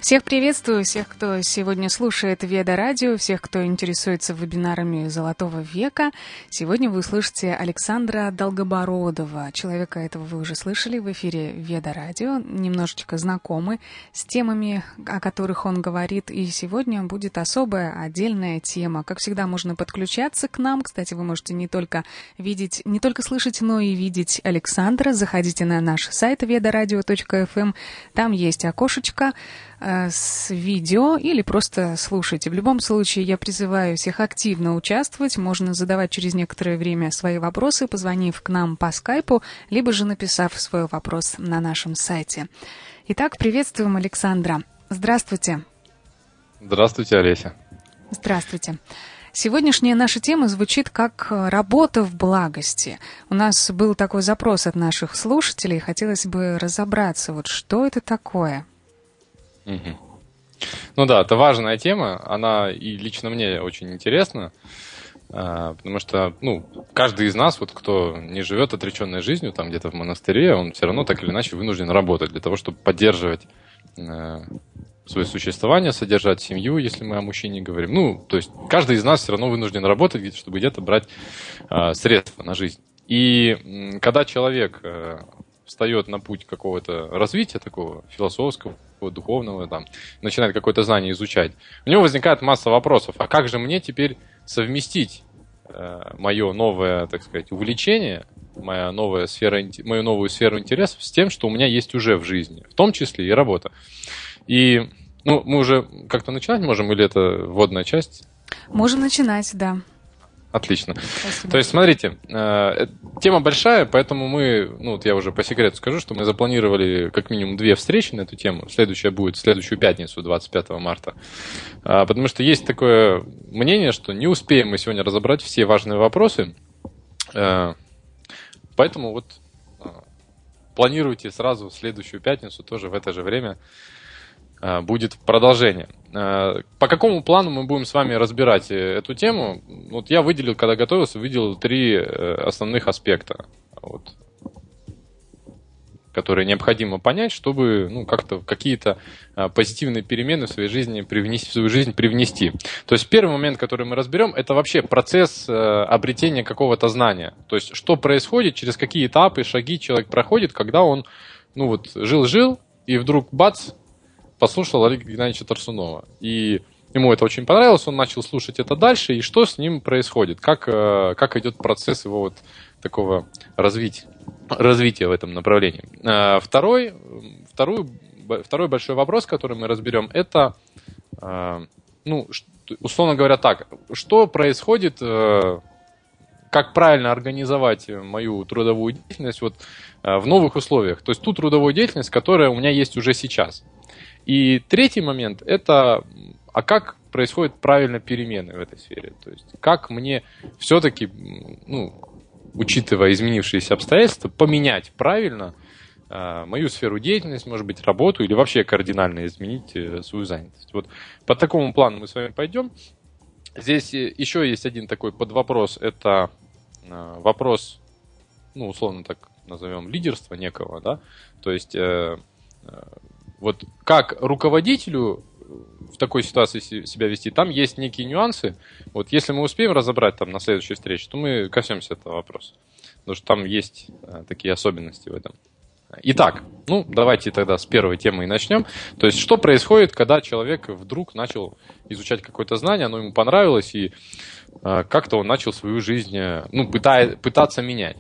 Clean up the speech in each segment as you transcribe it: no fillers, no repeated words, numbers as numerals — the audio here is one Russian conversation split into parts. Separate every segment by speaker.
Speaker 1: Всех приветствую, всех, кто сегодня слушает Веда Радио, всех, кто интересуется вебинарами Золотого века. Сегодня вы услышите Александра Долгобородова. Человека этого вы уже слышали в эфире Веда Радио, немножечко знакомы с темами, о которых он говорит. И сегодня будет особая, отдельная тема. Как всегда, можно подключаться к нам. Кстати, вы можете не только слышать, но и видеть Александра. Заходите на наш сайт vedaradio.fm. Там есть окошечко с видео или просто слушайте. В любом случае, я призываю всех активно участвовать. Можно задавать через некоторое время свои вопросы, позвонив к нам по скайпу, либо же написав свой вопрос на нашем сайте. Итак, приветствуем Александра. Здравствуйте.
Speaker 2: Здравствуйте, Олеся.
Speaker 1: Здравствуйте. Сегодняшняя наша тема звучит как «Работа в благости». У нас был такой запрос от наших слушателей. Хотелось бы разобраться, вот что это такое.
Speaker 2: Угу. Ну да, это важная тема, она и лично мне очень интересна, потому что, каждый из нас, вот кто не живет отреченной жизнью, там где-то в монастыре, он все равно так или иначе вынужден работать для того, чтобы поддерживать свое существование, содержать семью, если мы о мужчине говорим. То есть каждый из нас все равно вынужден работать, чтобы где-то брать средства на жизнь. И когда человек встает на путь какого-то развития такого философского, духовного, начинает какое-то знание изучать, у него возникает масса вопросов. А как же мне теперь совместить мое новое, так сказать, увлечение, мою новую сферу интересов с тем, что у меня есть уже в жизни, в том числе и работа. И мы уже как-то начинать можем, или это вводная часть?
Speaker 1: Можем начинать, да.
Speaker 2: Отлично.
Speaker 1: Спасибо.
Speaker 2: То есть, смотрите, тема большая, поэтому я уже по секрету скажу, что мы запланировали как минимум 2 встречи на эту тему. Следующая будет в следующую пятницу, 25 марта. Потому что есть такое мнение, что не успеем мы сегодня разобрать все важные вопросы. Поэтому планируйте сразу в следующую пятницу, тоже в это же время будет продолжение. По какому плану мы будем с вами разбирать эту тему? Я когда готовился, выделил 3 основных аспекта, которые необходимо понять, чтобы как-то какие-то позитивные перемены в свою жизнь привнести. То есть первый момент, который мы разберем, это вообще процесс обретения какого-то знания. То есть что происходит, через какие этапы, шаги человек проходит, когда он жил-жил, и вдруг бац, послушал Олега Геннадьевича Тарсунова. И ему это очень понравилось, он начал слушать это дальше, и что с ним происходит, как идет процесс его такого развития в этом направлении. Второй большой вопрос, который мы разберем, это, условно говоря так, что происходит, как правильно организовать мою трудовую деятельность в новых условиях, то есть ту трудовую деятельность, которая у меня есть уже сейчас. И третий момент – это как происходят правильно перемены в этой сфере. То есть как мне все-таки, учитывая изменившиеся обстоятельства, поменять правильно мою сферу деятельности, может быть, работу или вообще кардинально изменить свою занятость. По такому плану мы с вами пойдем. Здесь еще есть один такой подвопрос. Это вопрос, условно так назовем, лидерства некого, да? То есть как руководителю в такой ситуации себя вести, там есть некие нюансы. Если мы успеем разобрать на следующей встрече, то мы коснемся этого вопроса. Потому что там есть такие особенности в этом. Итак, давайте тогда с первой темы и начнем. То есть, что происходит, когда человек вдруг начал изучать какое-то знание, оно ему понравилось, и как-то он начал свою жизнь пытаться менять.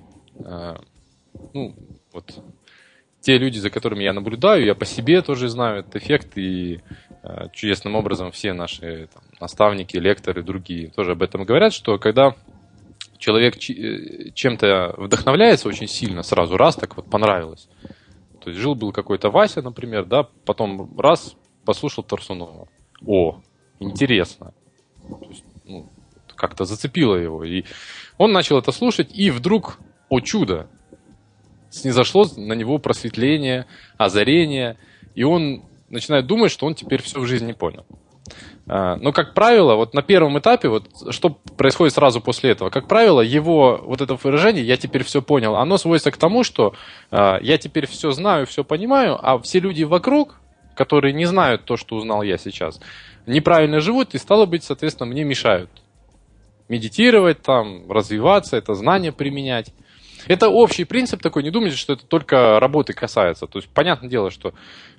Speaker 2: Те люди, за которыми я наблюдаю, я по себе тоже знаю этот эффект, и чудесным образом все наши наставники, лекторы, другие тоже об этом говорят, что когда человек чем-то вдохновляется очень сильно, сразу раз так понравилось. То есть жил-был какой-то Вася, например, да, потом раз послушал Тарсунова. О, интересно. То есть, как-то зацепило его. И он начал это слушать, и вдруг, о чудо, снизошло на него просветление, озарение, и он начинает думать, что он теперь все в жизни понял. Но, как правило, на первом этапе, что происходит сразу после этого, как правило, его это выражение «я теперь все понял», оно сводится к тому, что я теперь все знаю, все понимаю, а все люди вокруг, которые не знают то, что узнал я сейчас, неправильно живут и, стало быть, соответственно, мне мешают медитировать, там, развиваться, это знание применять. Это общий принцип такой, не думайте, что это только работы касается. То есть, понятное дело, что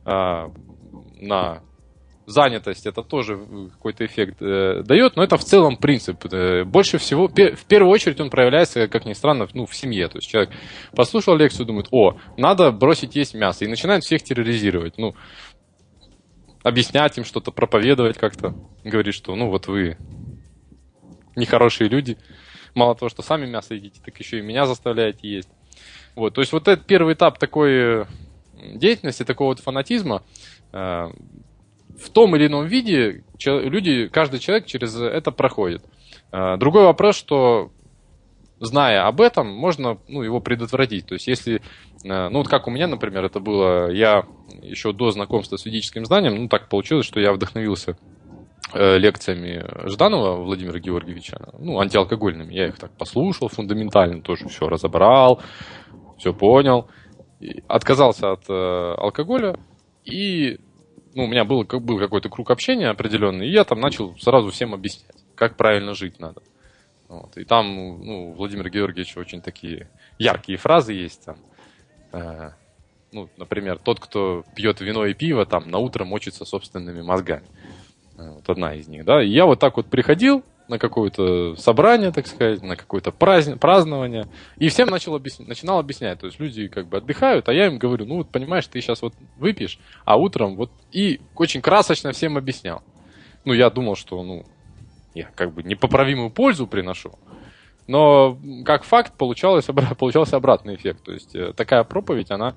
Speaker 2: на занятость это тоже какой-то эффект дает, но это в целом принцип. Больше всего, в первую очередь он проявляется, как ни странно, в семье. То есть человек послушал лекцию, думает, надо бросить есть мясо, и начинает всех терроризировать. Объяснять им что-то, проповедовать как-то, говорить, что вот вы нехорошие люди, мало того, что сами мясо едите, так еще и меня заставляете есть. То есть вот этот первый этап такой деятельности, такого фанатизма, в том или ином виде каждый человек через это проходит. Другой вопрос, что, зная об этом, можно его предотвратить. То есть если, как у меня, например, это было, я еще до знакомства с ведическим знанием, так получилось, что я вдохновился лекциями Жданова Владимира Георгиевича, антиалкогольными. Я их так послушал фундаментально, тоже все разобрал, все понял. Отказался от алкоголя, и у меня был какой-то круг общения определенный, и я там начал сразу всем объяснять, как правильно жить надо. И там у Владимира Георгиевича очень такие яркие фразы есть. Там, например, тот, кто пьет вино и пиво, там на утро мочится собственными мозгами. Одна из них, да. И я вот так вот приходил на какое-то собрание, так сказать, на какое-то празднование, и всем начинал объяснять. То есть люди как бы отдыхают, а я им говорю, понимаешь, ты сейчас выпьешь, а утром и очень красочно всем объяснял. Я думал, что, я как бы непоправимую пользу приношу, но как факт получался обратный эффект. То есть такая проповедь, она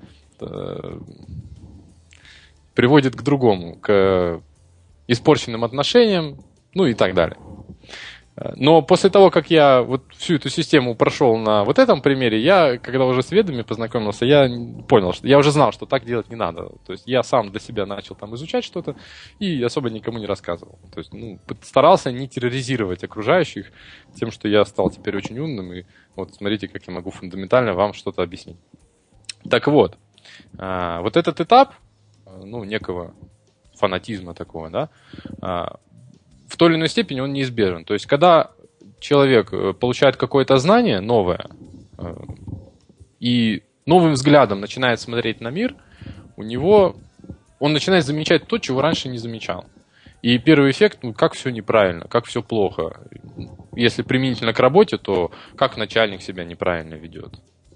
Speaker 2: приводит к другому, к испорченным отношениям, и так далее. Но после того, как я всю эту систему прошел на этом примере, я, когда уже с ведами познакомился, я понял, что я уже знал, что так делать не надо. То есть я сам для себя начал там изучать что-то и особо никому не рассказывал. То есть, старался не терроризировать окружающих тем, что я стал теперь очень умным, и смотрите, как я могу фундаментально вам что-то объяснить. Так вот этот этап, некого фанатизма такого, да, в той или иной степени он неизбежен. То есть, когда человек получает какое-то знание новое и новым взглядом начинает смотреть на мир, он начинает замечать то, чего раньше не замечал. И первый эффект, как все неправильно, как все плохо. Если применительно к работе, то как начальник себя неправильно ведет,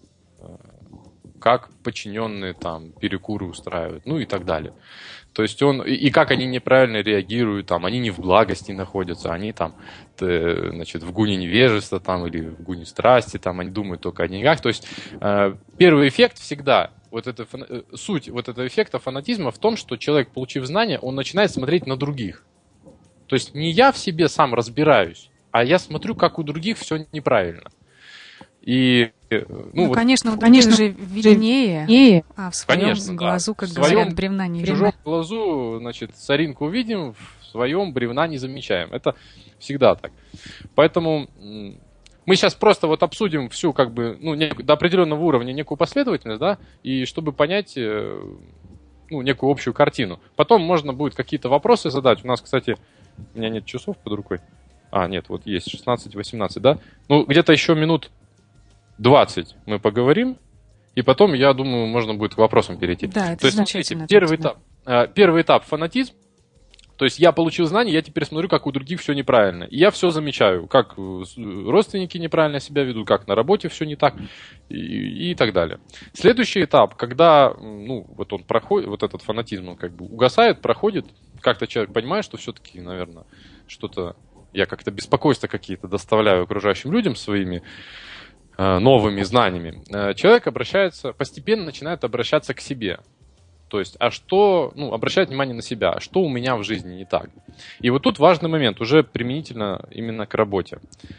Speaker 2: как подчиненные там перекуры устраивают, и так далее. То есть и как они неправильно реагируют, там, они не в благости находятся, они там, в гуне невежества там, или в гуне страсти, там, они думают только о деньгах. То есть первый эффект всегда, суть этого эффекта фанатизма в том, что человек, получив знания, он начинает смотреть на других. То есть не я в себе сам разбираюсь, а я смотрю, как у других все неправильно. И,
Speaker 1: конечно, же виднее, а в своем глазу, как говорят, бревна не видно.
Speaker 2: В чужом глазу, соринку видим, в своем бревна не замечаем. Это всегда так. Поэтому мы сейчас просто обсудим всю, до определенного уровня некую последовательность, да, и чтобы понять, некую общую картину. Потом можно будет какие-то вопросы задать. У нас, кстати, у меня нет часов под рукой. Нет, есть 16-18, да? Где-то еще минут 20 мы поговорим, и потом, я думаю, можно будет к вопросам перейти.
Speaker 1: Да, это
Speaker 2: то есть,
Speaker 1: замечательно.
Speaker 2: Первый этап фанатизм. То есть я получил знания, я теперь смотрю, как у других все неправильно. И я все замечаю, как родственники неправильно себя ведут, как на работе все не так и так далее. Следующий этап, когда он проходит, этот фанатизм, он угасает, проходит, как-то человек понимает, что все-таки, наверное, что-то я как-то беспокойства какие-то доставляю окружающим людям своими новыми знаниями, человек постепенно начинает обращаться к себе. То есть, обращать внимание на себя, что у меня в жизни не так. И тут важный момент, уже применительно именно к работе.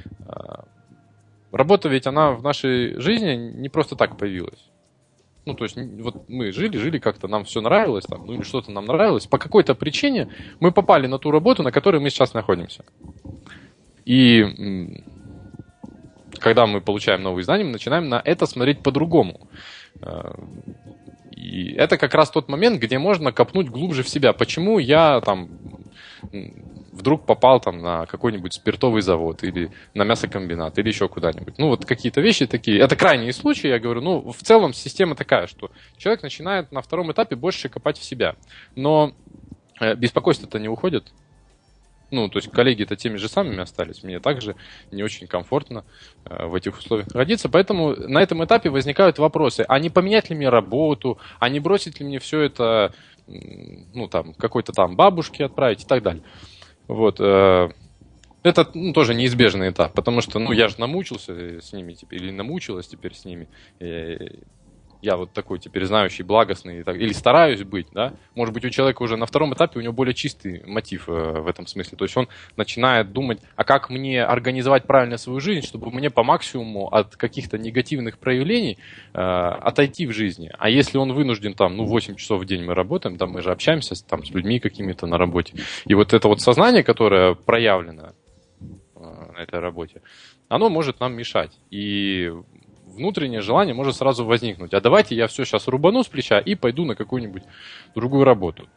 Speaker 2: Работа ведь она в нашей жизни не просто так появилась. То есть, мы жили как-то, нам все нравилось, или что-то нам нравилось. По какой-то причине мы попали на ту работу, на которой мы сейчас находимся. И когда мы получаем новые знания, мы начинаем на это смотреть по-другому. И это как раз тот момент, где можно копнуть глубже в себя. Почему я там вдруг попал там на какой-нибудь спиртовый завод или на мясокомбинат или еще куда-нибудь. Ну, вот какие-то вещи такие. Это крайние случаи, я говорю. Ну, в целом система такая, что человек начинает на втором этапе больше копать в себя. Но беспокойство-то не уходит. Ну, то есть коллеги-то теми же самыми остались. Мне также не очень комфортно в этих условиях находиться. Поэтому на этом этапе возникают вопросы. А не поменять ли мне работу? А не бросить ли мне все это, ну, там, какой-то там бабушке отправить и так далее. Вот. Это тоже неизбежный этап. Потому что, ну, я же намучился с ними теперь, или намучилась теперь с ними. Я вот такой теперь знающий, благостный, или стараюсь быть, да. Может быть, у человека уже на втором этапе у него более чистый мотив в этом смысле. То есть он начинает думать, а как мне организовать правильно свою жизнь, чтобы мне по максимуму от каких-то негативных проявлений отойти в жизни. А если он вынужден там, 8 часов в день мы работаем, там мы же общаемся там с людьми какими-то на работе. И вот это вот сознание, которое проявлено на этой работе, оно может нам мешать. И внутреннее желание может сразу возникнуть. А давайте я все сейчас рубану с плеча и пойду на какую-нибудь другую работу.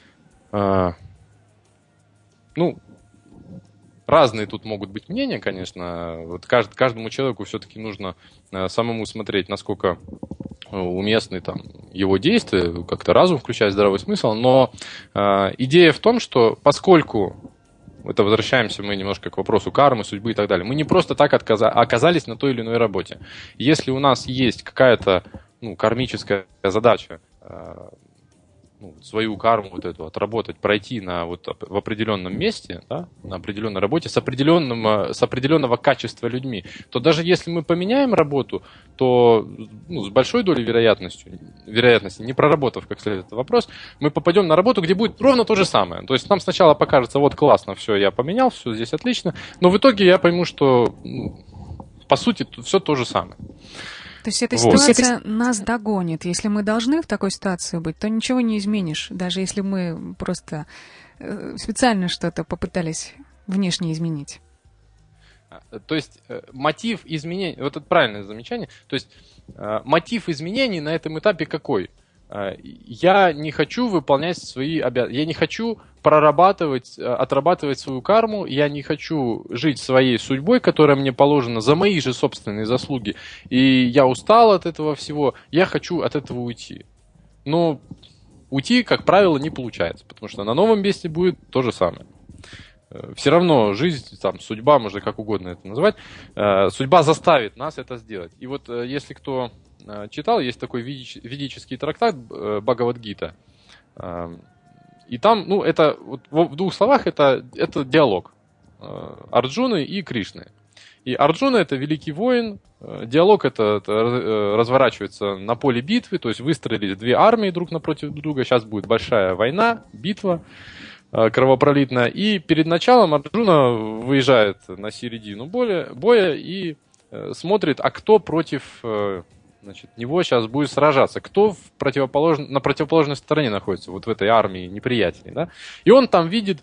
Speaker 2: Разные тут могут быть мнения, конечно. Вот каждому человеку все-таки нужно самому смотреть, насколько уместны там его действия, как-то разум включать, здравый смысл. Но идея в том, что поскольку это возвращаемся мы немножко к вопросу кармы, судьбы и так далее. Мы не просто так оказались на той или иной работе. Если у нас есть какая-то кармическая задача, свою карму вот эту отработать, пройти в определенном месте, да, на определенной работе с определенного качества людьми, то даже если мы поменяем работу, то с большой долей вероятности, не проработав как следует этот вопрос, мы попадем на работу, где будет ровно то же самое. То есть нам сначала покажется, вот классно, все, я поменял, все здесь отлично, но в итоге я пойму, что по сути все то же самое.
Speaker 1: То есть эта ситуация нас догонит. Если мы должны в такой ситуации быть, то ничего не изменишь, даже если мы просто специально что-то попытались внешне изменить.
Speaker 2: То есть мотив изменений, вот это правильное замечание, то есть мотив изменений на этом этапе какой? Я не хочу выполнять свои обязанности, я не хочу отрабатывать свою карму, я не хочу жить своей судьбой, которая мне положена за мои же собственные заслуги, и я устал от этого всего, я хочу от этого уйти. Но уйти, как правило, не получается, потому что на новом месте будет то же самое. Все равно жизнь, там, судьба, можно как угодно это назвать, судьба заставит нас это сделать. И вот если кто читал, есть такой ведический трактат Бхагавад-гита. И там, это в двух словах, это диалог Арджуны и Кришны. И Арджуна — это великий воин, диалог это разворачивается на поле битвы, то есть выстроились две армии друг напротив друга, сейчас будет большая война, битва кровопролитная, и перед началом Арджуна выезжает на середину боя и смотрит, а кто против него сейчас будет сражаться, кто на противоположной стороне находится, вот в этой армии неприятелей, да? И он там видит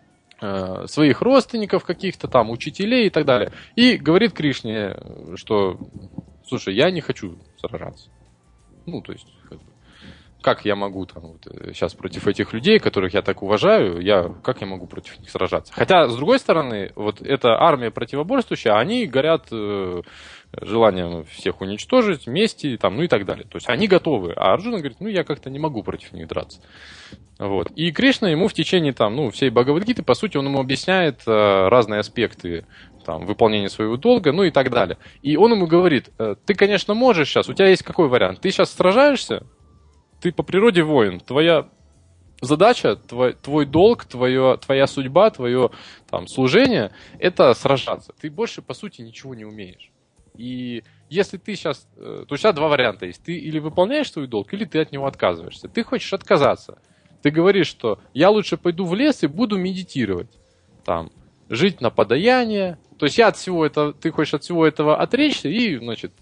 Speaker 2: своих родственников каких-то там, учителей и так далее, и говорит Кришне, что, слушай, я не хочу сражаться. То есть, как я могу там сейчас против этих людей, которых я так уважаю, как я могу против них сражаться? Хотя, с другой стороны, вот эта армия противоборствующая, они горят желанием всех уничтожить, мести, там, и так далее. То есть они готовы. А Арджуна говорит, я как-то не могу против них драться. Вот. И Кришна ему в течение всей Бхагавад-гиты, по сути, он ему объясняет разные аспекты выполнения своего долга, и так далее. И он ему говорит, ты, конечно, можешь сейчас, у тебя есть какой вариант? Ты сейчас сражаешься, ты по природе воин, твоя задача, твой долг, твоя судьба, твое служение – это сражаться. Ты больше, по сути, ничего не умеешь. И если ты сейчас... То у тебя два варианта есть. Ты или выполняешь свой долг, или ты от него отказываешься. Ты хочешь отказаться. Ты говоришь, что я лучше пойду в лес и буду медитировать. Жить на подаяние. То есть ты хочешь от всего этого отречься и,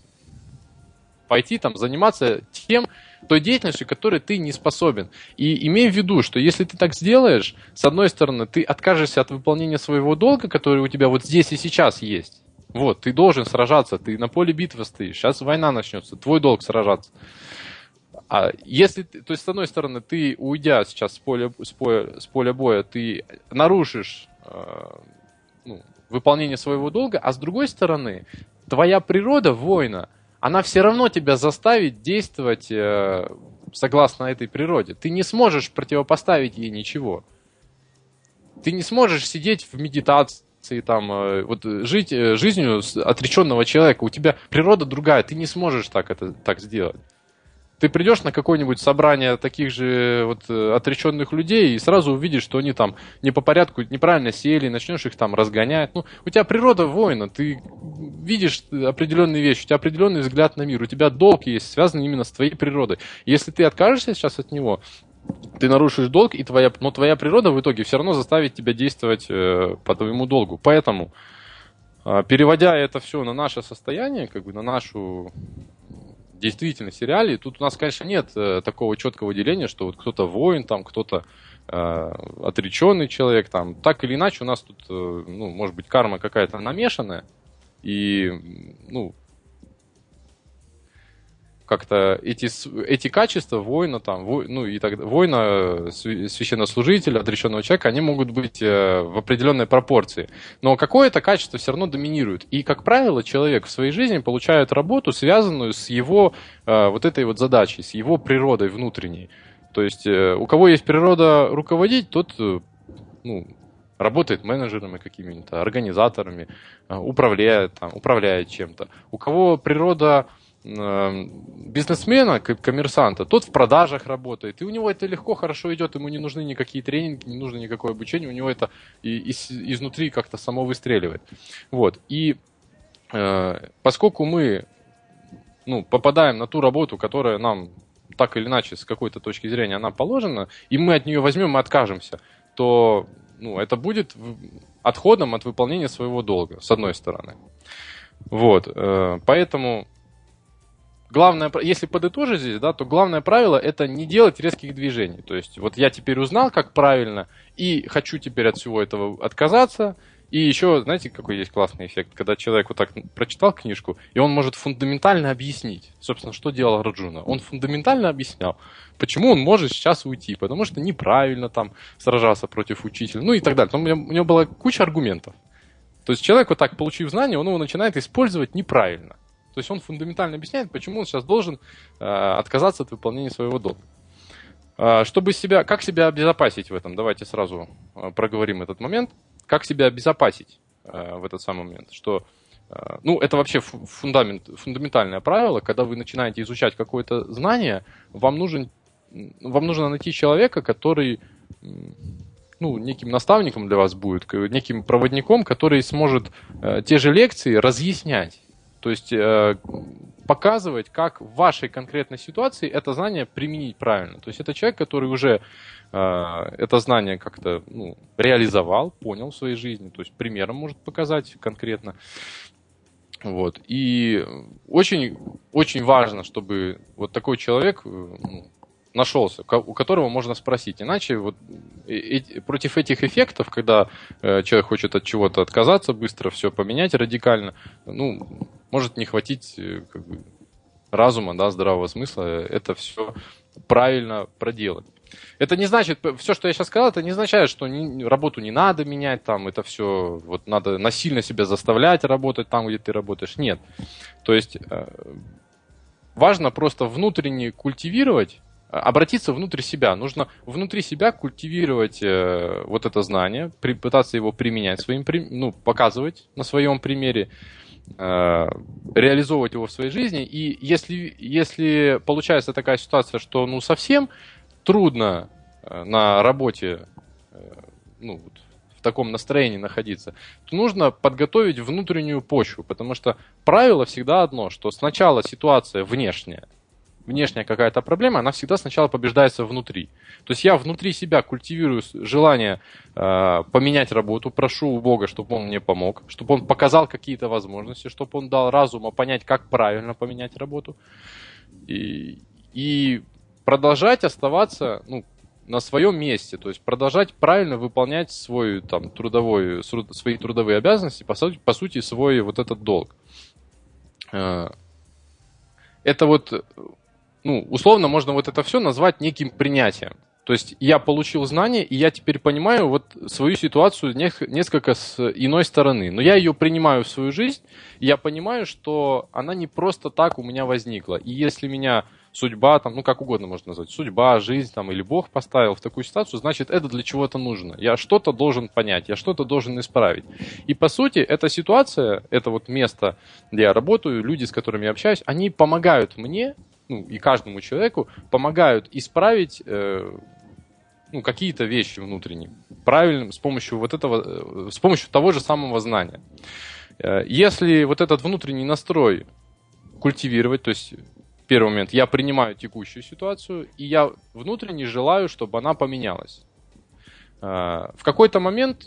Speaker 2: пойти заниматься той деятельностью, которой ты не способен. И имей в виду, что если ты так сделаешь, с одной стороны, ты откажешься от выполнения своего долга, который у тебя вот здесь и сейчас есть. Вот, ты должен сражаться, ты на поле битвы стоишь, сейчас война начнется, твой долг сражаться. если, то есть, с одной стороны, ты, уйдя сейчас с поля боя, ты нарушишь выполнение своего долга, а с другой стороны, твоя природа воина, она все равно тебя заставит действовать согласно этой природе. Ты не сможешь противопоставить ей ничего. Ты не сможешь сидеть в медитации, там, вот, жить жизнью отреченного человека. У тебя природа другая, ты не сможешь так сделать. Ты придешь на какое-нибудь собрание таких же вот отреченных людей и сразу увидишь, что они там не по порядку, неправильно сели, начнешь их там разгонять. Ну, у тебя природа воина, ты видишь определенные вещи, у тебя определенный взгляд на мир, у тебя долг есть, связанный именно с твоей природой. Если ты откажешься сейчас от него, ты нарушишь долг, но твоя природа в итоге все равно заставит тебя действовать по твоему долгу. Поэтому, переводя это все на наше состояние, как бы на нашу действительности реалии, тут у нас, конечно, нет такого четкого деления, что вот кто-то воин, там, кто-то отреченный человек, там, так или иначе у нас тут, ну, может быть, карма какая-то намешанная, и, ну, как-то эти качества воина, там, воина, священнослужителя, отреченного человека, они могут быть в определенной пропорции. Но какое-то качество все равно доминирует. И, как правило, человек в своей жизни получает работу, связанную с его вот этой вот задачей, с его природой внутренней. То есть у кого есть природа руководить, тот, ну, работает менеджерами какими-нибудь, организаторами, управляет чем-то. У кого природа бизнесмена, коммерсанта, тот в продажах работает, и у него это легко, хорошо идет, ему не нужны никакие тренинги, не нужно никакое обучение, у него это изнутри как-то само выстреливает. Вот. И поскольку мы, ну, попадаем на ту работу, которая нам так или иначе с какой-то точки зрения она положена, и мы от нее возьмем и откажемся, то, ну, это будет отходом от выполнения своего долга, с одной стороны. Вот. Поэтому главное, если подытожить здесь, да, то главное правило – это не делать резких движений. То есть вот я теперь узнал, как правильно, и хочу теперь от всего этого отказаться. И еще, знаете, какой есть классный эффект, когда человек вот так прочитал книжку, и он может фундаментально объяснить, собственно, что делал Арджуна. Он фундаментально объяснял, почему он может сейчас уйти, потому что неправильно там сражался против учителя, ну и так далее. Там у него была куча аргументов. То есть человек, вот так получив знания, он его начинает использовать неправильно. То есть он фундаментально объясняет, почему он сейчас должен отказаться от выполнения своего долга. Как себя обезопасить в этом? Давайте сразу проговорим этот момент. Как себя обезопасить в этот самый момент? Что, ну, это вообще фундаментальное правило. Когда вы начинаете изучать какое-то знание, вам нужно найти человека, который, ну, неким наставником для вас будет, неким проводником, который сможет те же лекции разъяснять. То есть показывать, как в вашей конкретной ситуации это знание применить правильно. То есть это человек, который уже это знание как-то, ну, реализовал, понял в своей жизни, то есть примером может показать конкретно. Вот. И очень, очень важно, чтобы вот такой человек, ну, нашелся, у которого можно спросить. Иначе вот против этих эффектов, когда человек хочет от чего-то отказаться, быстро все поменять радикально, ну, может не хватить как бы разума, да, здравого смысла это все правильно проделать. Это не значит, все, что я сейчас сказал, это не означает, что работу не надо менять, там, это все, вот надо насильно себя заставлять работать там, где ты работаешь. Нет. То есть важно просто внутренне культивировать, обратиться внутрь себя. Нужно внутри себя культивировать вот это знание, пытаться его применять ну, показывать на своем примере, реализовывать его в своей жизни. И если получается такая ситуация, что ну совсем трудно на работе, ну, в таком настроении находиться, то нужно подготовить внутреннюю почву, потому что правило всегда одно, что сначала ситуация внешняя какая-то проблема, она всегда сначала побеждается внутри. То есть я внутри себя культивирую желание поменять работу, прошу у Бога, чтобы Он мне помог, чтобы Он показал какие-то возможности, чтобы Он дал разума понять, как правильно поменять работу. И продолжать оставаться, ну, на своем месте, то есть продолжать правильно выполнять свои трудовые обязанности, по сути, свой вот этот долг. Это вот условно можно вот это все назвать неким принятием. То есть я получил знания, и я теперь понимаю вот свою ситуацию несколько с иной стороны. Но я ее принимаю в свою жизнь, и я понимаю, что она не просто так у меня возникла. И если меня судьба, там, как угодно можно назвать, судьба, жизнь там, или Бог поставил в такую ситуацию, значит, это для чего-то нужно. Я что-то должен понять, я что-то должен исправить. И по сути, эта ситуация, это вот место, где я работаю, люди, с которыми я общаюсь, они помогают мне, и каждому человеку помогают исправить какие-то вещи внутренние правильным с помощью с помощью того же самого знания. Если вот этот внутренний настрой культивировать, то есть первый момент, я принимаю текущую ситуацию, и я внутренне желаю, чтобы она поменялась. В какой-то момент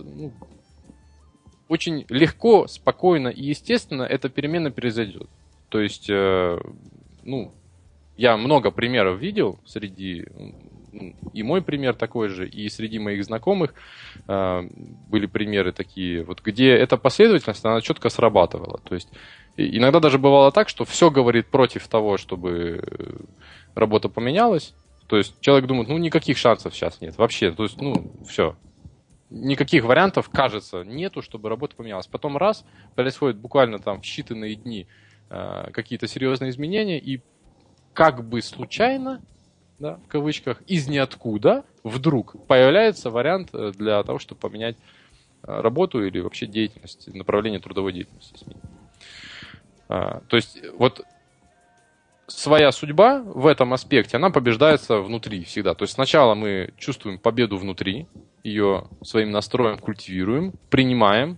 Speaker 2: очень легко, спокойно и естественно эта перемена произойдет. То есть, я много примеров видел среди... И мой пример такой же, и среди моих знакомых были примеры такие, вот, где эта последовательность, она четко срабатывала. То есть иногда даже бывало так, что все говорит против того, чтобы работа поменялась. То есть человек думает, никаких шансов сейчас нет вообще. То есть, все. Никаких вариантов, кажется, нету, чтобы работа поменялась. Потом раз, происходит буквально там в считанные дни какие-то серьезные изменения, и как бы случайно, да, в кавычках, из ниоткуда вдруг появляется вариант для того, чтобы поменять работу или вообще деятельность, направление трудовой деятельности. То есть вот своя судьба в этом аспекте, она побеждается внутри всегда. То есть сначала мы чувствуем победу внутри, ее своим настроем культивируем, принимаем.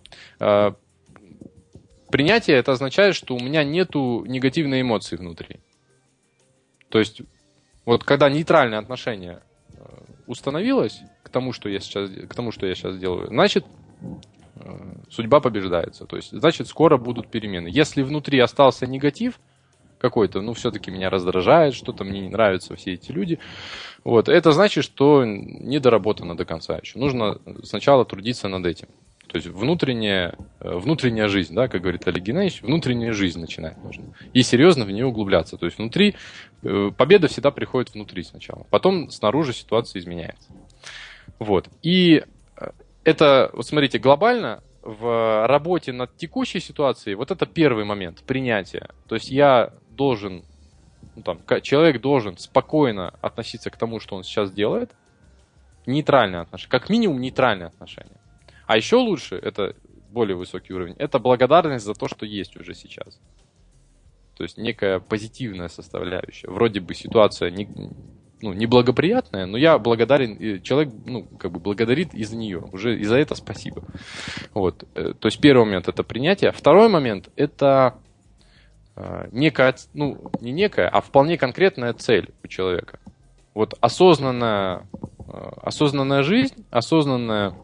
Speaker 2: Принятие это означает, что у меня нету негативной эмоции внутри. То есть вот когда нейтральное отношение установилось к тому, что я сейчас делаю, значит, судьба побеждается. То есть, значит, скоро будут перемены. Если внутри остался негатив какой-то, все-таки меня раздражает, что-то мне не нравятся все эти люди, вот, это значит, что не доработано до конца еще. Нужно сначала трудиться над этим. То есть внутренняя жизнь, да, как говорит Олег Геннадьевич, внутренняя жизнь начинать нужно. И серьезно в нее углубляться. То есть внутри, победа всегда приходит внутри сначала. Потом снаружи ситуация изменяется. Вот. И это, вот смотрите, глобально в работе над текущей ситуацией, вот это первый момент, принятие. То есть я должен, человек должен спокойно относиться к тому, что он сейчас делает. Нейтральное отношение. Как минимум нейтральное отношение. А еще лучше, это более высокий уровень, это благодарность за то, что есть уже сейчас. То есть некая позитивная составляющая. Вроде бы ситуация неблагоприятная, но я благодарен, человек благодарит из-за нее. Уже и за это спасибо. Вот. То есть первый момент это принятие. Второй момент это некая, не некая, а вполне конкретная цель у человека. Вот осознанная жизнь, осознанная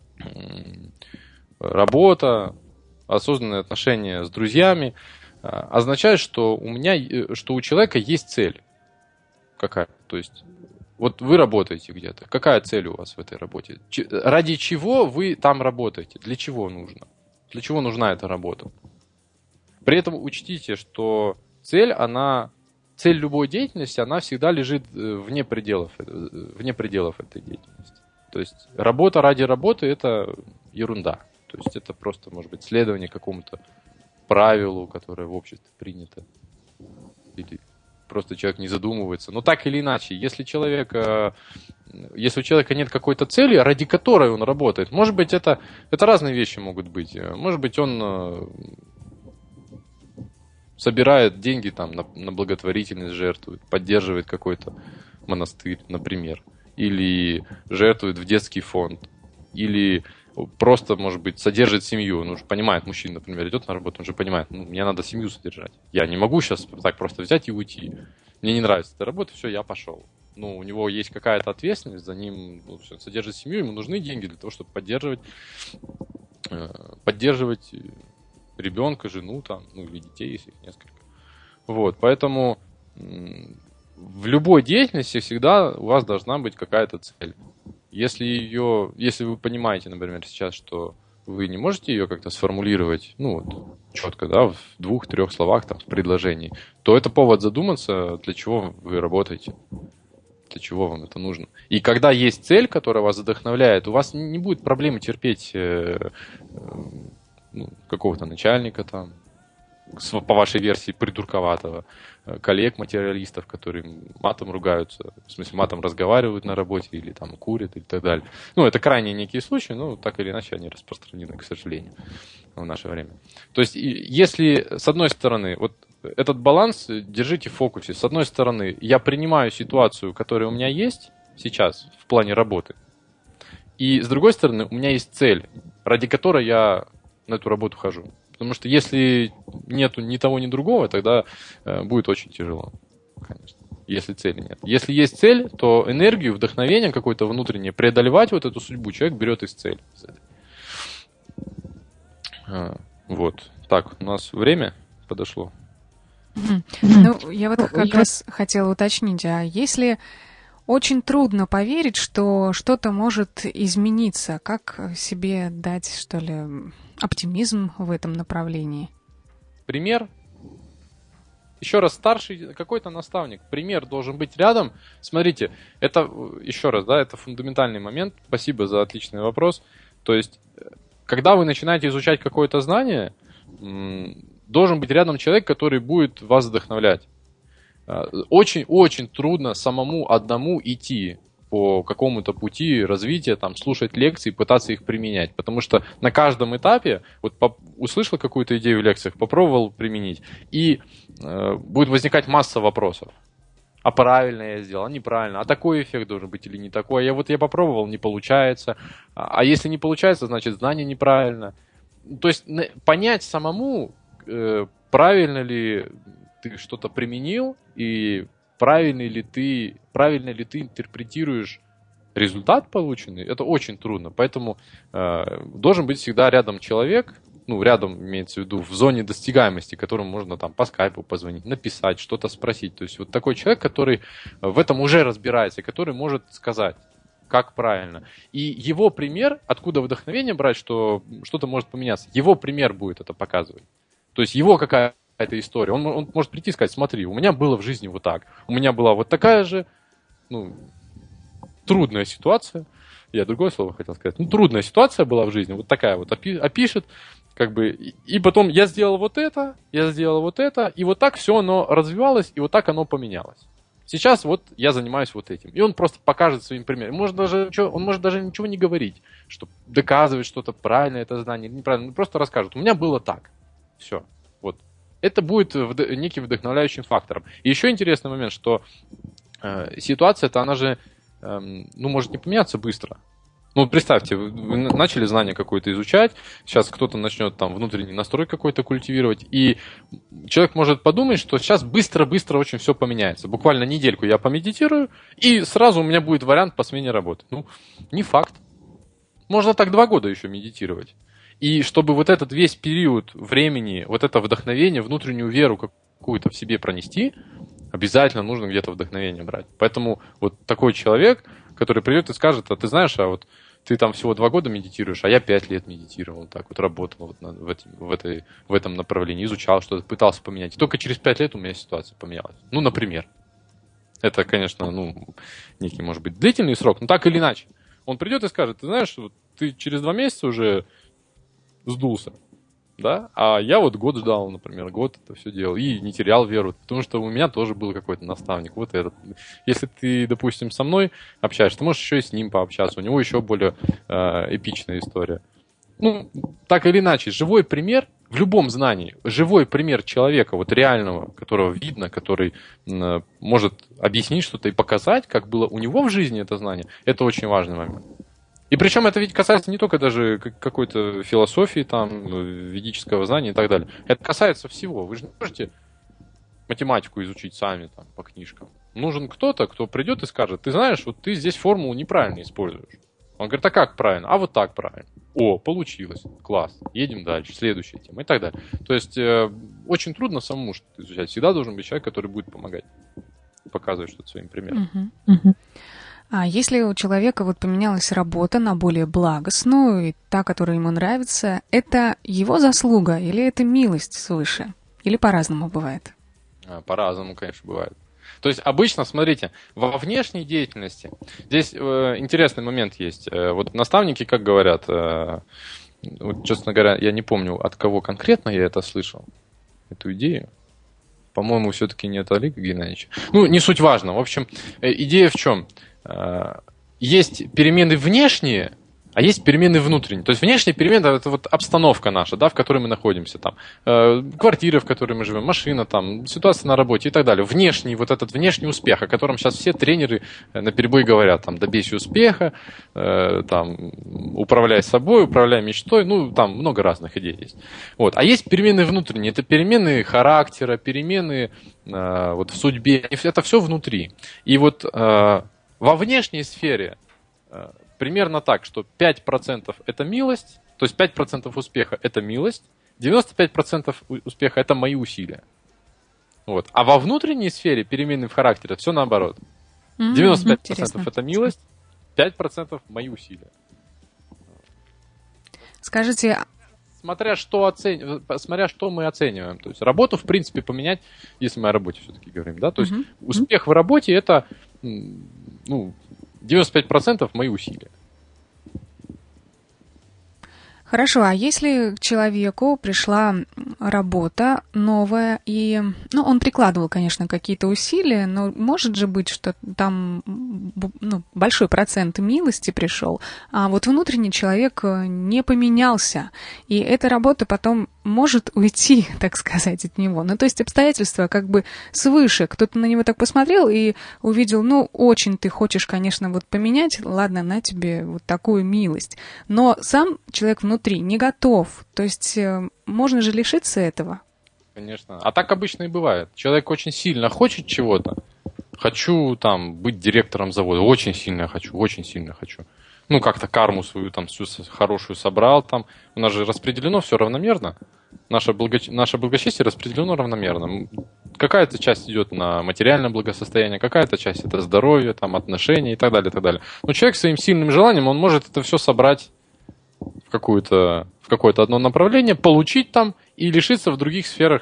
Speaker 2: работа, осознанные отношения с друзьями означает, что у человека есть цель какая-то. То есть вот вы работаете где-то. Какая цель у вас в этой работе? Ради чего вы там работаете? Для чего нужно? Для чего нужна эта работа? При этом учтите, что цель любой деятельности, она всегда лежит вне пределов этой деятельности. То есть работа ради работы – это ерунда. То есть это просто, может быть, следование какому-то правилу, которое в обществе принято. Или просто человек не задумывается. Но так или иначе, если у человека нет какой-то цели, ради которой он работает, может быть, это разные вещи могут быть. Может быть, он собирает деньги там, на благотворительность, жертвует, поддерживает какой-то монастырь, например. Или жертвует в детский фонд. Или просто, может быть, содержит семью. Он уже понимает, мужчина, например, идет на работу, он же понимает, мне надо семью содержать. Я не могу сейчас так просто взять и уйти. Мне не нравится эта работа, все, я пошел. У него есть какая-то ответственность, за ним содержит семью, ему нужны деньги для того, чтобы поддерживать ребенка, жену, или детей, если их несколько. Вот, поэтому в любой деятельности всегда у вас должна быть какая-то цель. Если вы понимаете, например, сейчас, что вы не можете ее как-то сформулировать, ну, вот, четко, да, в 2-3 словах, там, в предложении, то это повод задуматься, для чего вы работаете, для чего вам это нужно. И когда есть цель, которая вас вдохновляет, у вас не будет проблемы терпеть какого-то начальника там, по вашей версии, придурковатого, коллег-материалистов, которые матом ругаются, в смысле матом разговаривают на работе или там курят и так далее. Ну, это крайние некие случаи, но так или иначе они распространены, к сожалению, в наше время. То есть, если с одной стороны, вот этот баланс держите в фокусе. С одной стороны, я принимаю ситуацию, которая у меня есть сейчас в плане работы, и с другой стороны, у меня есть цель, ради которой я на эту работу хожу. Потому что если нету ни того, ни другого, тогда будет очень тяжело, конечно, если цели нет. Если есть цель, то энергию, вдохновение какое-то внутреннее, преодолевать вот эту судьбу человек берет из цели. Вот. Так, у нас время подошло.
Speaker 1: Ну, я вот как раз хотела уточнить, а если очень трудно поверить, что что-то может измениться, как себе дать, что ли, оптимизм в этом направлении?
Speaker 2: Пример. Еще раз, старший какой-то наставник. Пример должен быть рядом. Смотрите, это, еще раз, да, это фундаментальный момент. Спасибо за отличный вопрос. То есть, когда вы начинаете изучать какое-то знание, должен быть рядом человек, который будет вас вдохновлять. Очень-очень трудно самому одному идти по какому-то пути развития, там, слушать лекции, пытаться их применять. Потому что на каждом этапе, вот услышал какую-то идею в лекциях, попробовал применить, и будет возникать масса вопросов. А правильно я сделал, а неправильно, а такой эффект должен быть или не такой. Я попробовал, не получается. А если не получается, значит знание неправильно. То есть понять самому, правильно ли ты что-то применил, и правильно ли ты интерпретируешь результат полученный, это очень трудно. Поэтому должен быть всегда рядом человек, ну, рядом имеется в виду в зоне достигаемости, которому можно там по скайпу позвонить, написать, что-то спросить. То есть вот такой человек, который в этом уже разбирается, который может сказать, как правильно. И его пример, откуда вдохновение брать, что что-то может поменяться, его пример будет это показывать. То есть его какая-то история. Он может прийти и сказать, смотри, у меня было в жизни вот так. У меня была вот такая же, трудная ситуация. Я другое слово хотел сказать. Трудная ситуация была в жизни, вот такая вот опишет, как бы, и потом я сделал вот это, и вот так все оно развивалось, и вот так оно поменялось. Сейчас вот я занимаюсь вот этим. И он просто покажет своим примером. Он может даже ничего не говорить, чтобы доказывать что-то, правильно это знание или неправильно. Он просто расскажет, у меня было так. Все. Вот. Это будет неким вдохновляющим фактором. И еще интересный момент, что ситуация-то, она же может не поменяться быстро. Представьте, вы начали знание какое-то изучать, сейчас кто-то начнет там внутренний настрой какой-то культивировать, и человек может подумать, что сейчас быстро-быстро очень все поменяется. Буквально недельку я помедитирую, и сразу у меня будет вариант по смене работы. Не факт. Можно так 2 года еще медитировать. И чтобы вот этот весь период времени, вот это вдохновение, внутреннюю веру какую-то в себе пронести, обязательно нужно где-то вдохновение брать. Поэтому вот такой человек, который придет и скажет, а ты знаешь, а вот ты там всего 2 года медитируешь, а я 5 лет медитировал, так вот работал в этом направлении, изучал что-то, пытался поменять. И только через 5 лет у меня ситуация поменялась. Например. Это, конечно, некий, может быть, длительный срок, но так или иначе. Он придет и скажет, ты знаешь, вот ты через 2 месяца уже сдулся, да, а я вот год ждал, например, год это все делал и не терял веру, потому что у меня тоже был какой-то наставник, вот этот. Если ты, допустим, со мной общаешься, ты можешь еще и с ним пообщаться, у него еще более эпичная история. Так или иначе, живой пример в любом знании, живой пример человека, вот реального, которого видно, который может объяснить что-то и показать, как было у него в жизни это знание, это очень важный момент. И причем это ведь касается не только даже какой-то философии, там, ведического знания и так далее. Это касается всего. Вы же не можете математику изучить сами там, по книжкам. Нужен кто-то, кто придет и скажет, ты знаешь, вот ты здесь формулу неправильно используешь. Он говорит, а как правильно? А вот так правильно. О, получилось. Класс. Едем дальше. Следующая тема и так далее. То есть очень трудно самому что-то изучать. Всегда должен быть человек, который будет помогать, показывать что-то своим примером.
Speaker 1: А если у человека вот поменялась работа на более благостную, и та, которая ему нравится, это его заслуга или это милость свыше? Или по-разному бывает?
Speaker 2: По-разному, конечно, бывает. То есть обычно, смотрите, во внешней деятельности, здесь интересный момент есть. Вот наставники, как говорят, вот, честно говоря, я не помню, от кого конкретно я это слышал, эту идею. По-моему, все-таки не от Олега Геннадьевича. Ну, не суть важно. В общем, идея в чем? Есть перемены внешние, а есть перемены внутренние. То есть внешняя перемена – это вот обстановка наша, да, в которой мы находимся. Там, квартира, в которой мы живем, машина, там, ситуация на работе и так далее. Внешний, вот этот внешний успех, о котором сейчас все тренеры наперебой говорят. Там, добейся успеха, там, управляй собой, управляй мечтой. Ну, там много разных идей есть. Вот. А есть перемены внутренние. Это перемены характера, перемены вот, в судьбе. Это все внутри. И вот во внешней сфере примерно так, что 5% это милость, то есть 5% успеха это милость, 95% успеха это мои усилия. Вот. А во внутренней сфере перемены в характере все наоборот. 95% это милость, 5% мои усилия.
Speaker 1: Скажите...
Speaker 2: Смотря что мы оцениваем. То есть работу, в принципе, поменять, если мы о работе все-таки говорим, да, то есть успех в работе это, ну, 95% мои усилия.
Speaker 1: Хорошо, а если к человеку пришла работа новая, и, ну, он прикладывал, конечно, какие-то усилия, но может же быть, что там большой процент милости пришел, а вот внутренний человек не поменялся, и эта работа потом может уйти, так сказать, от него. Ну, то есть обстоятельства как бы свыше. Кто-то на него так посмотрел и увидел, ну, очень ты хочешь, конечно, вот поменять, ладно, на тебе вот такую милость. Но сам человек внутри не готов. То есть можно же лишиться этого.
Speaker 2: Конечно. А так обычно и бывает. Человек очень сильно хочет чего-то. Хочу там быть директором завода. Очень сильно хочу, очень сильно хочу. Ну, как-то карму свою там всю хорошую собрал. Там. У нас же распределено все равномерно. Наше благочестие распределено равномерно. Какая-то часть идет на материальное благосостояние, какая-то часть это здоровье, там, отношения и так далее, и так далее. Но человек своим сильным желанием, он может это все собрать в какое-то одно направление, получить там и лишиться в других сферах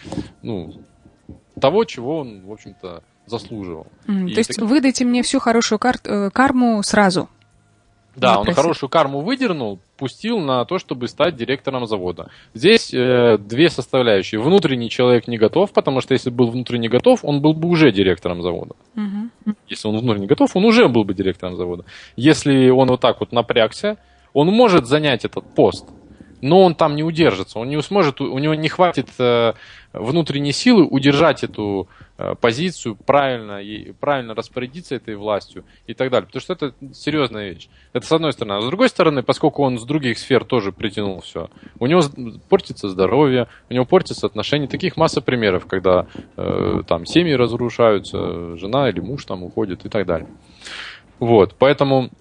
Speaker 2: того, чего он, в общем-то, заслуживал.
Speaker 1: То есть выдайте мне всю хорошую карму сразу.
Speaker 2: Да, он хорошую карму выдернул, пустил на то, чтобы стать директором завода. Здесь две составляющие. Внутренний человек не готов, потому что если был внутренне готов, он был бы уже директором завода. Если он внутренне готов, он уже был бы директором завода. Если он вот так вот напрягся, он может занять этот пост, но он там не удержится, он не сможет, у него не хватит внутренней силы удержать эту позицию, правильно распорядиться этой властью и так далее. Потому что это серьезная вещь. Это с одной стороны. А с другой стороны, поскольку он с других сфер тоже притянул все, у него портится здоровье, у него портятся отношения. Таких масса примеров, когда там семьи разрушаются, жена или муж там уходит и так далее. Вот, поэтому...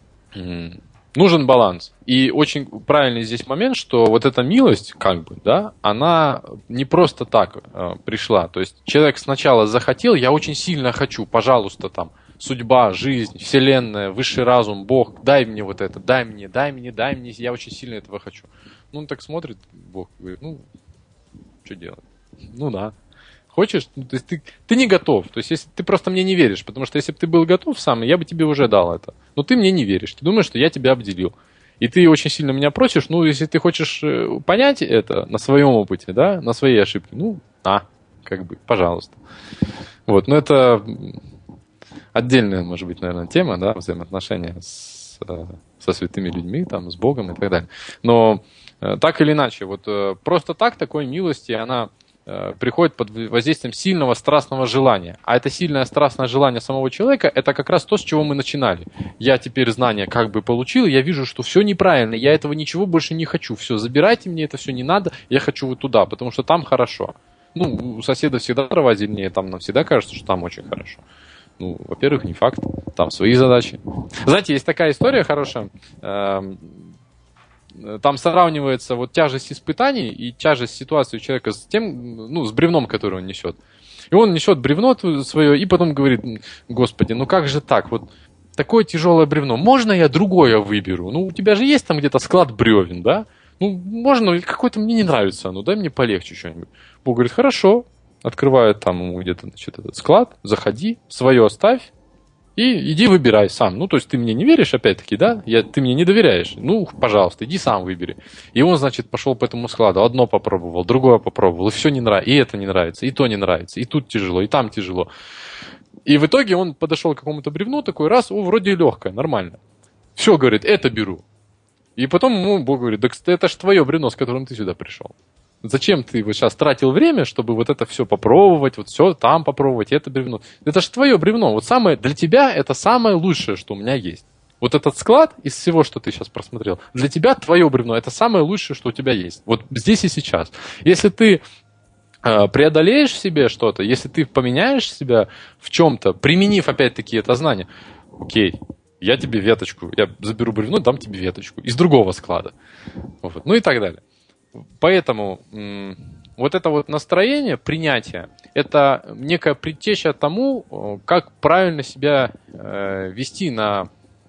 Speaker 2: Нужен баланс. И очень правильный здесь момент, что вот эта милость, как бы, да, она не просто так пришла. То есть человек сначала захотел, я очень сильно хочу, пожалуйста, там, судьба, жизнь, вселенная, высший разум, Бог, дай мне вот это, дай мне, я очень сильно этого хочу. Ну, он так смотрит, Бог говорит, ну, что делать? Ну, да. Хочешь? Ну, то есть ты не готов. То есть если ты просто мне не веришь, потому что если бы ты был готов сам, я бы тебе уже дал это. Но ты мне не веришь. Ты думаешь, что я тебя обделил. И ты очень сильно меня просишь, ну, если ты хочешь понять это на своем опыте, да, на своей ошибке, ну, как бы, пожалуйста. Вот, но это отдельная, может быть, наверное, тема, да, взаимоотношения со святыми людьми, там, с Богом и так далее. Но так или иначе, вот просто так такой милости, она приходит под воздействием сильного страстного желания. А это сильное страстное желание самого человека, это как раз то, с чего мы начинали. Я теперь знания как бы получил, я вижу, что все неправильно, я этого ничего больше не хочу. Все, забирайте мне это все, не надо, я хочу вот туда, потому что там хорошо. Ну, у соседа всегда трава зеленее, там нам всегда кажется, что там очень хорошо. Ну, во-первых, не факт, там свои задачи. Знаете, есть такая история хорошая. Там сравнивается вот тяжесть испытаний и тяжесть ситуации у человека с тем, ну, с бревном, которое он несет. И он несет бревно свое, и потом говорит: Господи, ну как же так? Вот такое тяжелое бревно, можно я другое выберу? Ну, у тебя же есть там где-то склад бревен, да? Ну, можно, какое-то мне не нравится оно, дай мне полегче что-нибудь. Бог говорит, хорошо, открывает там где-то, значит, этот склад, заходи, свое оставь, и иди выбирай сам. Ну, то есть ты мне не веришь, опять-таки, да? Ты мне не доверяешь. Ну, пожалуйста, иди сам выбери. И он, значит, пошел по этому складу. Одно попробовал, другое попробовал. И все не нравится. И это не нравится, и то не нравится. И тут тяжело, и там тяжело. И в итоге он подошел к какому-то бревну, такой раз, вроде легкое, нормально. Все, говорит, это беру. И потом ему Бог говорит, да это ж твое бревно, с которым ты сюда пришел. Зачем ты вот сейчас тратил время, чтобы вот это все попробовать, вот все там попробовать, это бревно. Это же твое бревно. Вот самое, для тебя это самое лучшее, что у меня есть. Вот этот склад из всего, что ты сейчас просмотрел, для тебя твое бревно, это самое лучшее, что у тебя есть. Вот здесь и сейчас. Если ты преодолеешь в себе что-то, если ты поменяешь себя в чем-то, применив опять-таки это знание, окей, я тебе веточку, я заберу бревно, дам тебе веточку из другого склада. Вот. Ну и так далее. Поэтому вот это вот настроение, принятие, это некая предтеча тому, как правильно себя вести на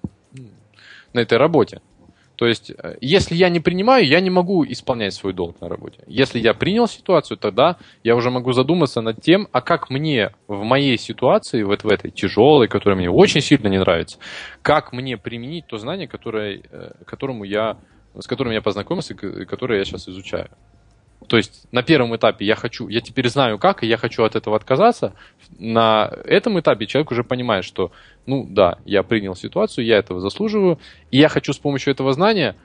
Speaker 2: этой работе. То есть, если я не принимаю, я не могу исполнять свой долг на работе. Если я принял ситуацию, тогда я уже могу задуматься над тем, а как мне в моей ситуации, вот в этой тяжелой, которая мне очень сильно не нравится, как мне применить то знание, с которым я познакомился и которое я сейчас изучаю. То есть на первом этапе я теперь знаю как, и я хочу от этого отказаться. На этом этапе человек уже понимает, что, ну да, я принял ситуацию, я этого заслуживаю, и я хочу с помощью этого знания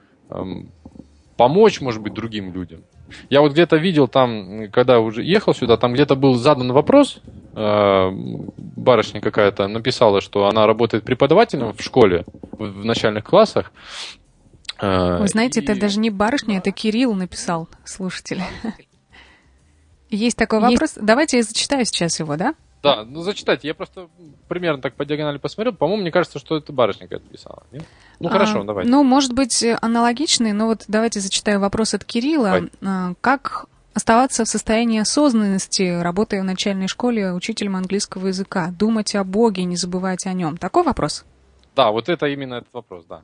Speaker 2: помочь, может быть, другим людям. Я вот где-то видел там, когда уже ехал сюда, там где-то был задан вопрос, барышня какая-то написала, что она работает преподавателем в школе, в начальных классах.
Speaker 1: Вы знаете, это даже не барышня, это Кирилл написал, слушатель. Есть такой вопрос. Давайте я зачитаю сейчас его, да?
Speaker 2: Да, ну зачитайте. Я просто примерно так по диагонали посмотрел. По-моему, мне кажется, что это барышня какая-то писала. Нет? Ну хорошо, давайте.
Speaker 1: Ну, может быть, аналогичный, но вот давайте зачитаю вопрос от Кирилла. Как оставаться в состоянии осознанности, работая в начальной школе учителем английского языка? Думать о Боге, не забывать о нем. Такой вопрос?
Speaker 2: Да, вот это именно этот вопрос, да.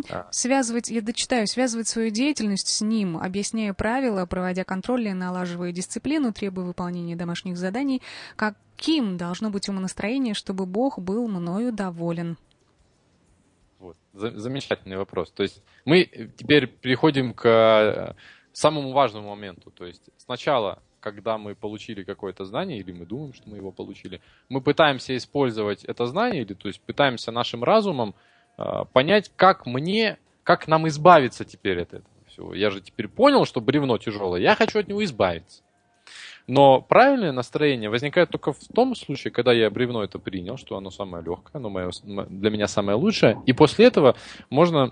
Speaker 1: Связывать свою деятельность с ним, объясняя правила, проводя контроль, налаживая дисциплину, требуя выполнения домашних заданий. Каким должно быть умонастроение, чтобы Бог был мною доволен?
Speaker 2: Вот, замечательный вопрос. То есть мы теперь переходим к самому важному моменту. То есть сначала, когда мы получили какое-то знание, или мы думаем, что мы его получили, мы пытаемся использовать это знание, или то есть пытаемся нашим разумом понять, как нам избавиться теперь от этого всего. Я же теперь понял, что бревно тяжелое, я хочу от него избавиться. Но правильное настроение возникает только в том случае, когда я бревно это принял, что оно самое легкое, оно для меня самое лучшее, и после этого можно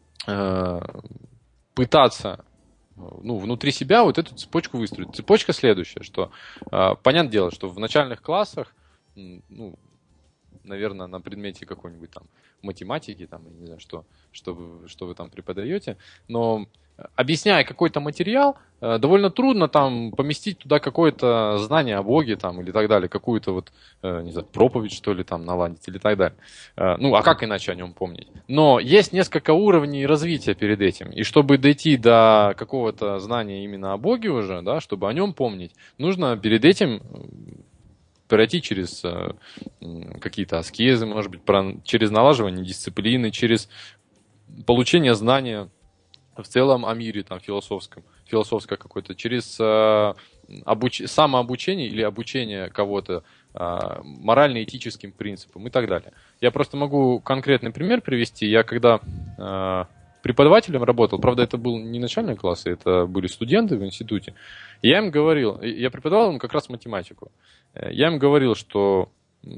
Speaker 2: пытаться внутри себя вот эту цепочку выстроить. Цепочка следующая, что, понятное дело, что в начальных классах, наверное, на предмете какой-нибудь там математики, там, я не знаю, что вы там преподаете, но объясняя какой-то материал, довольно трудно там поместить туда какое-то знание о Боге там, или так далее, какую-то вот, не знаю, проповедь, что ли, там наладить или так далее. А как иначе о нем помнить? Но есть несколько уровней развития перед этим. И чтобы дойти до какого-то знания именно о Боге уже, да, чтобы о нем помнить, нужно перед этим пройти через какие-то аскезы, может быть, через налаживание дисциплины, через получение знания в целом о мире там, философское какое-то, через самообучение или обучение кого-то морально-этическим принципам и так далее. Я просто могу конкретный пример привести. Я когда преподавателем работал, правда, это был не начальные классы, это были студенты в институте, и я им говорил, я преподавал им как раз математику, я им говорил, что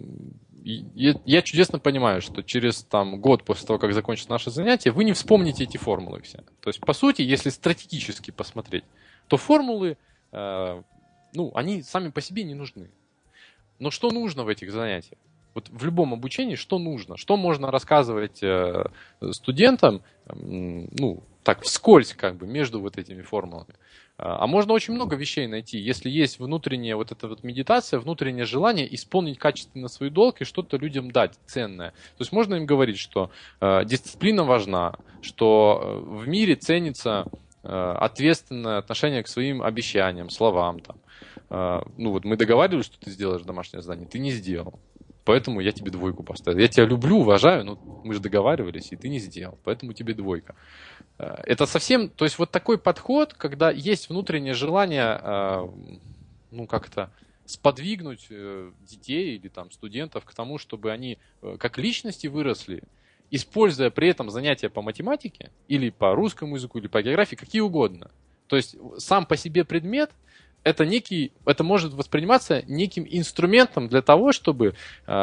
Speaker 2: я чудесно понимаю, что через год после того, как закончится наше занятие, вы не вспомните эти формулы все. То есть, по сути, если стратегически посмотреть, то формулы, они сами по себе не нужны. Но что нужно в этих занятиях? Вот в любом обучении что нужно? Что можно рассказывать студентам, так вскользь как бы между вот этими формулами. А можно очень много вещей найти, если есть внутренняя вот эта вот медитация, внутреннее желание исполнить качественно свой долг и что-то людям дать ценное. То есть можно им говорить, что дисциплина важна, что в мире ценится ответственное отношение к своим обещаниям, словам. Там. Ну вот мы договаривались, что ты сделаешь домашнее задание, ты не сделал. Поэтому я тебе 2 поставил. Я тебя люблю, уважаю, но мы же договаривались, и ты не сделал. Поэтому тебе 2. Это совсем, то есть вот такой подход, когда есть внутреннее желание, ну как-то сподвигнуть детей или там студентов к тому, чтобы они как личности выросли, используя при этом занятия по математике или по русскому языку, или по географии, какие угодно. То есть сам по себе предмет это может восприниматься неким инструментом для того, чтобы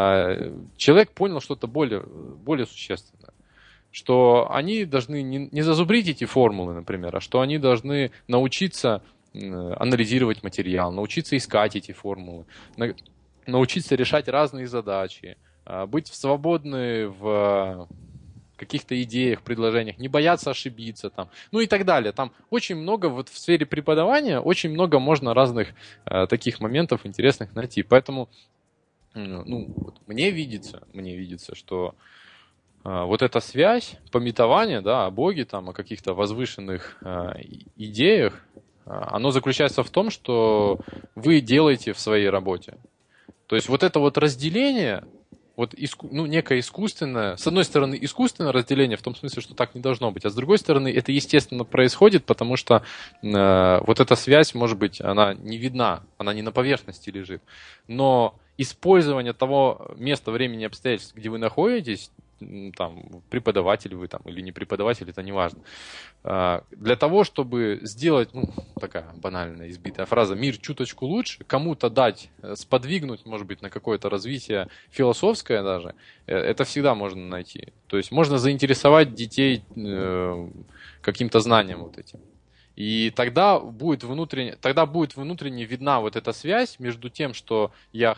Speaker 2: человек понял что-то более существенное. Что они должны не зазубрить эти формулы, например, а что они должны научиться анализировать материал, научиться искать эти формулы, научиться решать разные задачи, быть свободны в каких-то идеях, предложениях, не бояться ошибиться, там, ну и так далее. Там очень много вот в сфере преподавания, очень много можно разных таких моментов интересных найти. Поэтому ну, вот мне видится, что вот эта связь, памятование, да, о Боге, там, о каких-то возвышенных идеях, оно заключается в том, что вы делаете в своей работе. То есть вот это вот разделение, вот некое искусственное, с одной стороны, искусственное разделение, в том смысле, что так не должно быть, а с другой стороны, это естественно происходит, потому что вот эта связь, может быть, она не видна, она не на поверхности лежит. Но использование того места, времени, обстоятельств, где вы находитесь, там, преподаватель вы там или не преподаватель, это не важно. Для того, чтобы сделать, такая банальная, избитая фраза, мир чуточку лучше, кому-то дать, сподвигнуть, может быть, на какое-то развитие философское даже, это всегда можно найти. То есть можно заинтересовать детей каким-то знанием вот этим. И тогда будет внутренне видна вот эта связь между тем, что я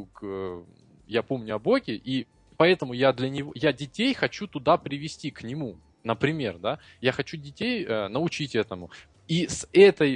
Speaker 2: помню о Боге, и поэтому я детей хочу туда привести к нему, например, да, я хочу детей научить этому. И с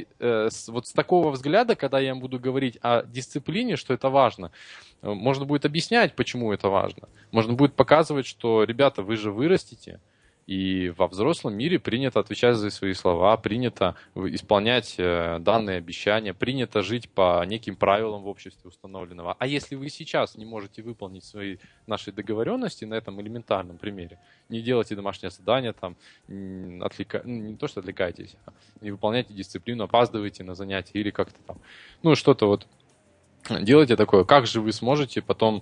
Speaker 2: такого взгляда, когда я им буду говорить о дисциплине, что это важно, можно будет объяснять, почему это важно. Можно будет показывать, что, ребята, вы же вырастете, и во взрослом мире принято отвечать за свои слова, принято исполнять данные обещания, принято жить по неким правилам в обществе установленного. А если вы сейчас не можете выполнить наши договоренности на этом элементарном примере, не делайте домашнее задание, там, не то что отвлекаетесь, не выполняйте дисциплину, опаздываете на занятия или как-то там, что-то вот делайте такое, как же вы сможете потом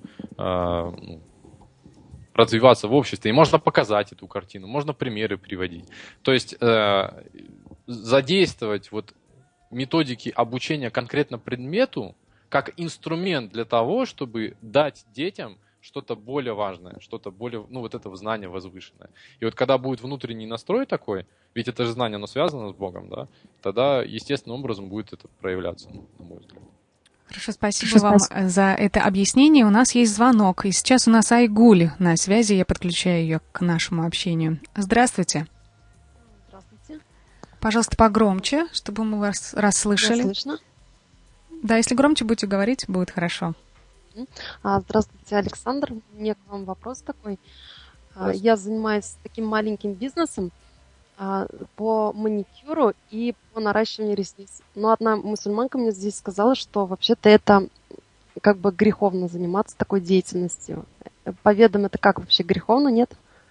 Speaker 2: развиваться в обществе, и можно показать эту картину, можно примеры приводить. То есть задействовать вот методики обучения конкретно предмету как инструмент для того, чтобы дать детям что-то более важное, что-то более, вот это знание возвышенное. И вот когда будет внутренний настрой такой, ведь это же знание, оно связано с Богом, да, тогда естественным образом будет это проявляться, на мой взгляд.
Speaker 1: Хорошо, спасибо вам за это объяснение. У нас есть звонок, и сейчас у нас Айгуль на связи. Я подключаю ее к нашему общению. Здравствуйте.
Speaker 3: Здравствуйте.
Speaker 1: Пожалуйста, погромче, чтобы мы вас расслышали.
Speaker 3: Слышно?
Speaker 1: Да, если громче будете говорить, будет хорошо.
Speaker 3: Здравствуйте, Александр. У меня к вам вопрос такой. Я занимаюсь таким маленьким бизнесом по маникюру и по наращиванию ресниц. Но одна мусульманка мне здесь сказала, что вообще-то это как бы греховно заниматься такой деятельностью. По ведам это как вообще греховно, нет?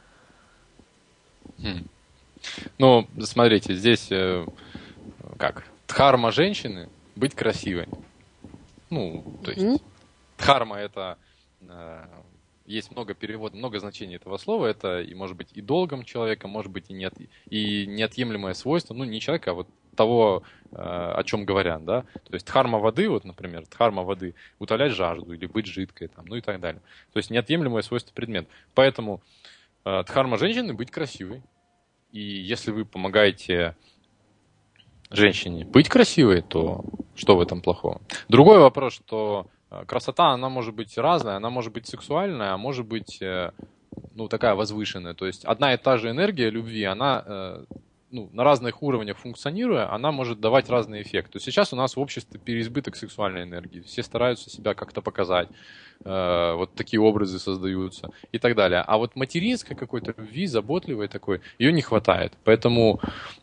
Speaker 2: Ну, смотрите, здесь дхарма женщины быть красивой. То есть дхарма это есть много переводов, много значений этого слова. Это и может быть и долгом человека, может быть и неотъемлемое свойство, не человека, а вот того, о чем говорят, да. То есть дхарма воды, вот, например, дхарма воды утолять жажду или быть жидкой, там, и так далее. То есть неотъемлемое свойство предмет. Поэтому дхарма женщины быть красивой. И если вы помогаете женщине быть красивой, то что в этом плохого? Другой вопрос, что красота, она может быть разная, она может быть сексуальная, а может быть, такая возвышенная. То есть одна и та же энергия любви, она на разных уровнях функционируя, она может давать разный эффект. То есть сейчас у нас в обществе переизбыток сексуальной энергии. Все стараются себя как-то показать. Вот такие образы создаются и так далее. А вот материнской какой-то любви, заботливой такой, ее не хватает. Поэтому,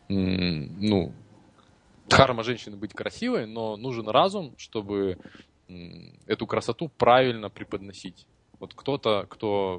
Speaker 2: дхарма женщины быть красивой, но нужен разум, чтобы эту красоту правильно преподносить. Вот кто-то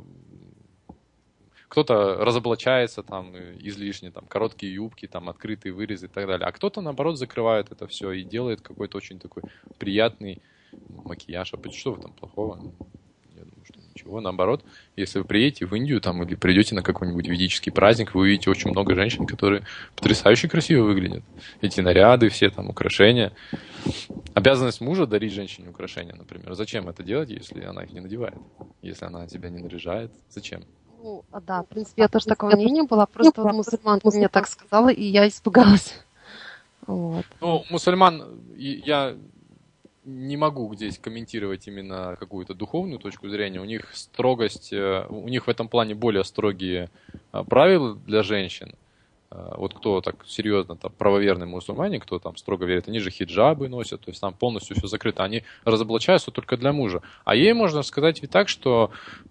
Speaker 2: разоблачается там излишне, там короткие юбки, там открытые вырезы и так далее. А кто-то, наоборот, закрывает это все и делает какой-то очень такой приятный макияж. А что в этом плохого? Я думаю, что ничего. Наоборот, если вы приедете в Индию там, или придете на какой-нибудь ведический праздник, вы увидите очень много женщин, которые потрясающе красиво выглядят. Эти наряды, все там украшения. Обязанность мужа дарить женщине украшения, например. Зачем это делать, если она их не надевает? Если она тебя не наряжает, зачем?
Speaker 3: Да, в принципе, я тоже такого мнения была. Просто вот мусульманка мне так сказала, и я испугалась. Вот.
Speaker 2: Мусульман, я не могу здесь комментировать именно какую-то духовную точку зрения. У них строгость, у них в этом плане более строгие правила для женщин. Вот кто так серьезно, там, правоверные мусульмане, кто там строго верит, они же хиджабы носят, то есть там полностью все закрыто. Они разоблачаются только для мужа. А ей можно сказать ведь так, что,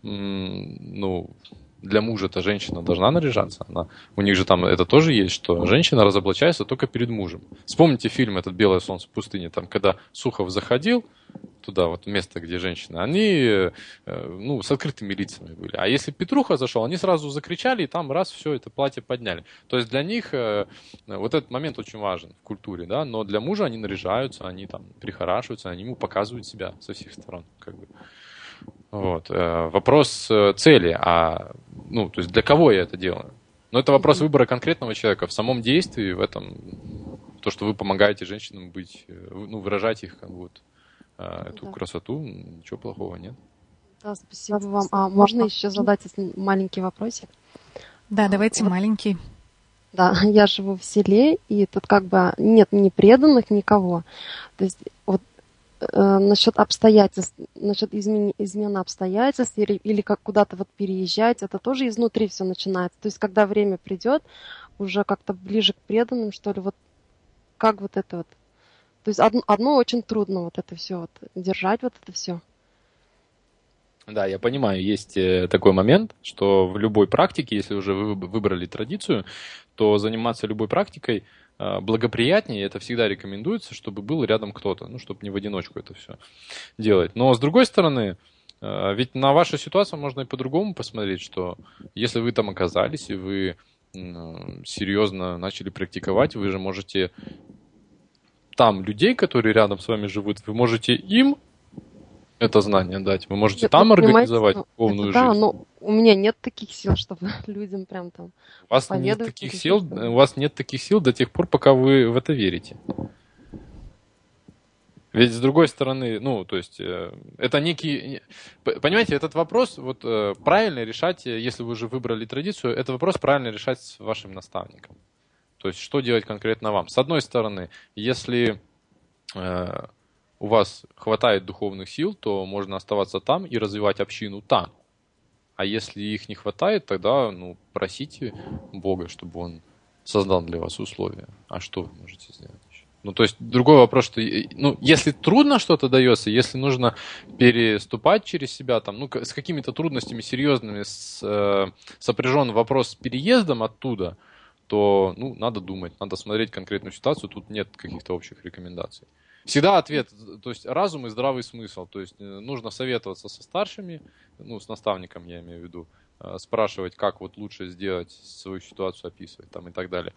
Speaker 2: для мужа-то женщина должна наряжаться. У них же там это тоже есть, что женщина разоблачается только перед мужем. Вспомните фильм этот «Белое солнце в пустыне», там, когда Сухов заходил туда, вот место, где женщины, они с открытыми лицами были. А если Петруха зашел, они сразу закричали, и там раз все это платье подняли. То есть для них вот этот момент очень важен в культуре, да, но для мужа они наряжаются, они там прихорашиваются, они ему показывают себя со всех сторон, как бы. Вот. Вопрос цели, то есть для кого я это делаю? Но это вопрос выбора конкретного человека. В самом действии, в этом, то, что вы помогаете женщинам быть, выражать их эту красоту, ничего плохого нет.
Speaker 3: Да, спасибо вам. А можно еще задать маленький вопросик?
Speaker 1: Да, давайте маленький.
Speaker 3: Да, я живу в селе, и тут как бы нет ни преданных, никого. То есть вот насчет обстоятельств, насчет измены обстоятельств или как куда-то вот переезжать, это тоже изнутри все начинается. То есть когда время придет, уже как-то ближе к преданным, что ли, вот как вот это вот. То есть одно очень трудно вот это все вот держать, вот это все.
Speaker 2: Да, я понимаю, есть такой момент, что в любой практике, если уже вы выбрали традицию, то заниматься любой практикой благоприятнее, это всегда рекомендуется, чтобы был рядом кто-то, чтобы не в одиночку это все делать. Но с другой стороны, ведь на вашу ситуацию можно и по-другому посмотреть, что если вы там оказались и вы серьезно начали практиковать, вы же можете там людей, которые рядом с вами живут, вы можете им это знание дать, вы можете там организовать духовную жизнь.
Speaker 3: Да, но у меня нет таких сил, чтобы людям прям там
Speaker 2: у вас нет таких сил до тех пор, пока вы в это верите. Ведь с другой стороны, это некий... Понимаете, этот вопрос правильно решать, если вы уже выбрали традицию, это вопрос правильно решать с вашим наставником. То есть, что делать конкретно вам? С одной стороны, если у вас хватает духовных сил, то можно оставаться там и развивать общину там. А если их не хватает, тогда просите Бога, чтобы Он создал для вас условия. А что вы можете сделать еще? То есть, другой вопрос, что если трудно что-то дается, если нужно переступать через себя, с какими-то трудностями серьезными сопряжен вопрос с переездом оттуда, то надо думать, надо смотреть конкретную ситуацию, тут нет каких-то общих рекомендаций. Всегда ответ, то есть разум и здравый смысл, то есть нужно советоваться со старшими, с наставником я имею в виду, спрашивать, как лучше сделать, свою ситуацию описывать и так далее.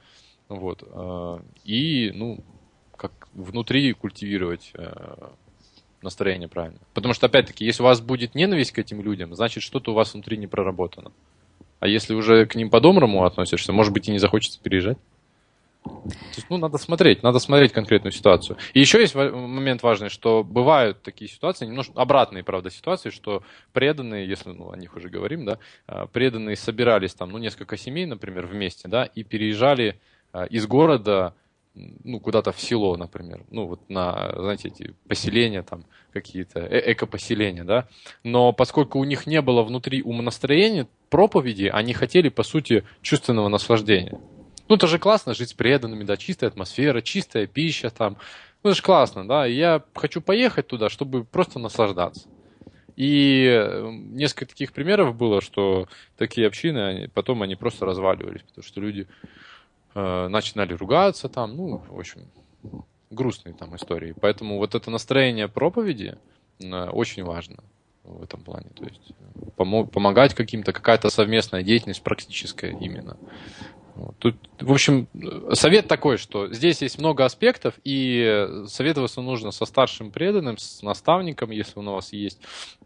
Speaker 2: И, как внутри культивировать настроение правильно. Потому что, опять-таки, если у вас будет ненависть к этим людям, значит, что-то у вас внутри не проработано. А если уже к ним по-доброму относишься, может быть, и не захочется переезжать. То есть, надо смотреть конкретную ситуацию. И еще есть момент важный, что бывают такие ситуации, немножко обратные, правда, ситуации, что преданные, если о них уже говорим, да, преданные собирались там, несколько семей, например, вместе, да, и переезжали из города, куда-то в село, например, на, знаете, эти поселения там какие-то, эко-поселения, да, но поскольку у них не было внутри умонастроения, проповеди, они хотели, по сути, чувственного наслаждения. Ну, это же классно жить с преданными, да, чистая атмосфера, чистая пища там. Ну, это же классно, да. И я хочу поехать туда, чтобы просто наслаждаться. И несколько таких примеров было, что такие общины, потом они просто разваливались, потому что люди начинали ругаться там, ну, в общем, грустные там истории. Поэтому вот это настроение проповеди очень важно в этом плане. То есть помогать каким-то, какая-то совместная деятельность практическая именно. Вот. Тут, в общем, совет такой, что здесь есть много аспектов, и советоваться нужно со старшим преданным, с наставником, если он у вас есть,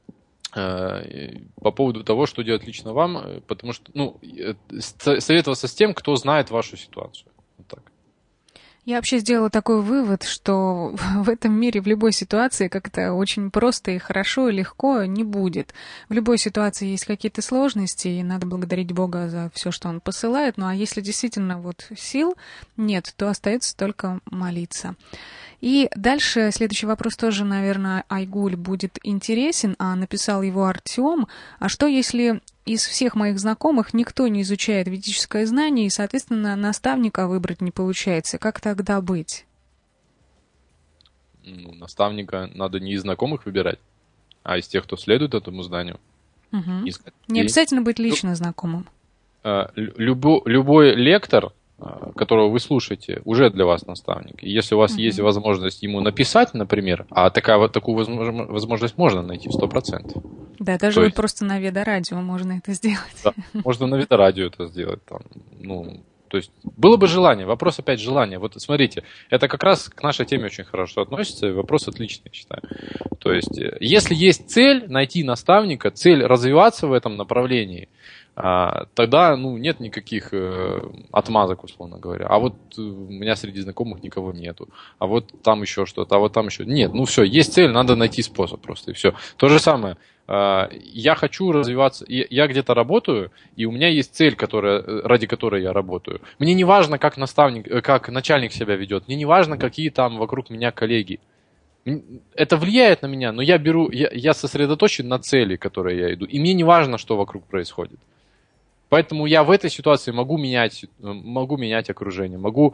Speaker 2: по поводу того, что делать лично вам, потому что, ну, советоваться с тем, кто знает вашу ситуацию. Вот так.
Speaker 1: Я вообще сделала такой вывод, что в этом мире в любой ситуации как-то очень просто и хорошо, и легко не будет. В любой ситуации есть какие-то сложности, и надо благодарить Бога за все, что Он посылает. Ну а если действительно вот сил нет, то остается только молиться. И дальше следующий вопрос тоже, наверное, Айгуль будет интересен, а написал его Артем. А что, если из всех моих знакомых никто не изучает ведическое знание, и, соответственно, наставника выбрать не получается? Как тогда быть?
Speaker 2: Ну, наставника надо не из знакомых выбирать, а из тех, кто следует этому знанию.
Speaker 1: Угу. Не обязательно быть лично знакомым.
Speaker 2: Любой лектор, которого вы слушаете, уже для вас наставник. И если у вас есть возможность ему написать, например, а такую возможность можно найти 100%.
Speaker 1: Да, даже вот просто на Веда-радио можно это сделать.
Speaker 2: Да, можно на Веда-радио это сделать. Там, ну, то есть было бы желание, вопрос опять желания. Вот смотрите, это как раз к нашей теме очень хорошо относится, вопрос отличный, я считаю. То есть если есть цель найти наставника, цель развиваться в этом направлении, тогда, ну, нет никаких отмазок, условно говоря. А вот у меня среди знакомых никого нету. А вот там еще что-то, а вот там еще... Нет, ну все, есть цель, надо найти способ просто, и все. То же самое. Я хочу развиваться, я где-то работаю, и у меня есть цель, ради которой я работаю. Мне не важно, как наставник, как начальник себя ведет, мне не важно, какие там вокруг меня коллеги. Это влияет на меня, но я сосредоточен на цели, к которой я иду, и мне не важно, что вокруг происходит. Поэтому я в этой ситуации могу менять окружение, могу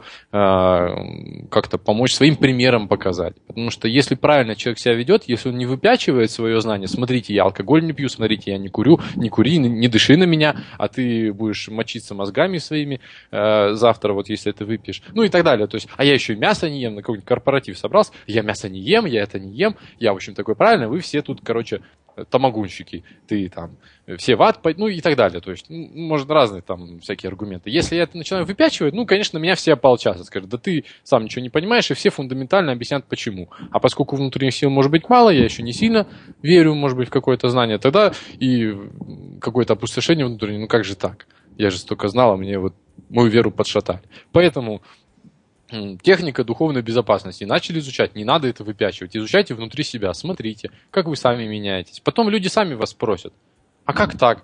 Speaker 2: как-то помочь своим примером показать. Потому что если правильно человек себя ведет, если он не выпячивает свое знание, смотрите, я алкоголь не пью, смотрите, я не курю, не кури, не дыши на меня, а ты будешь мочиться мозгами своими завтра, вот если ты выпьешь, ну и так далее. То есть, а я еще и мясо не ем, на какой-нибудь корпоратив собрался, я мясо не ем, я это не ем, я, в общем, такой правильный, вы все тут, короче, тамагунщики, ты там, все в ад, ну и так далее. То есть, может, разные там всякие аргументы. Если я это начинаю выпячивать, ну, конечно, меня все ополчатся, скажут, да ты сам ничего не понимаешь, и все фундаментально объяснят, почему. А поскольку внутренних сил может быть мало, я еще не сильно верю, может быть, в какое-то знание, тогда и какое-то опустошение внутреннее, ну как же так? Я же столько знал, а мне вот мою веру подшатали. Поэтому техника духовной безопасности. Начали изучать, не надо это выпячивать. Изучайте внутри себя, смотрите, как вы сами меняетесь. Потом люди сами вас спросят, а как так?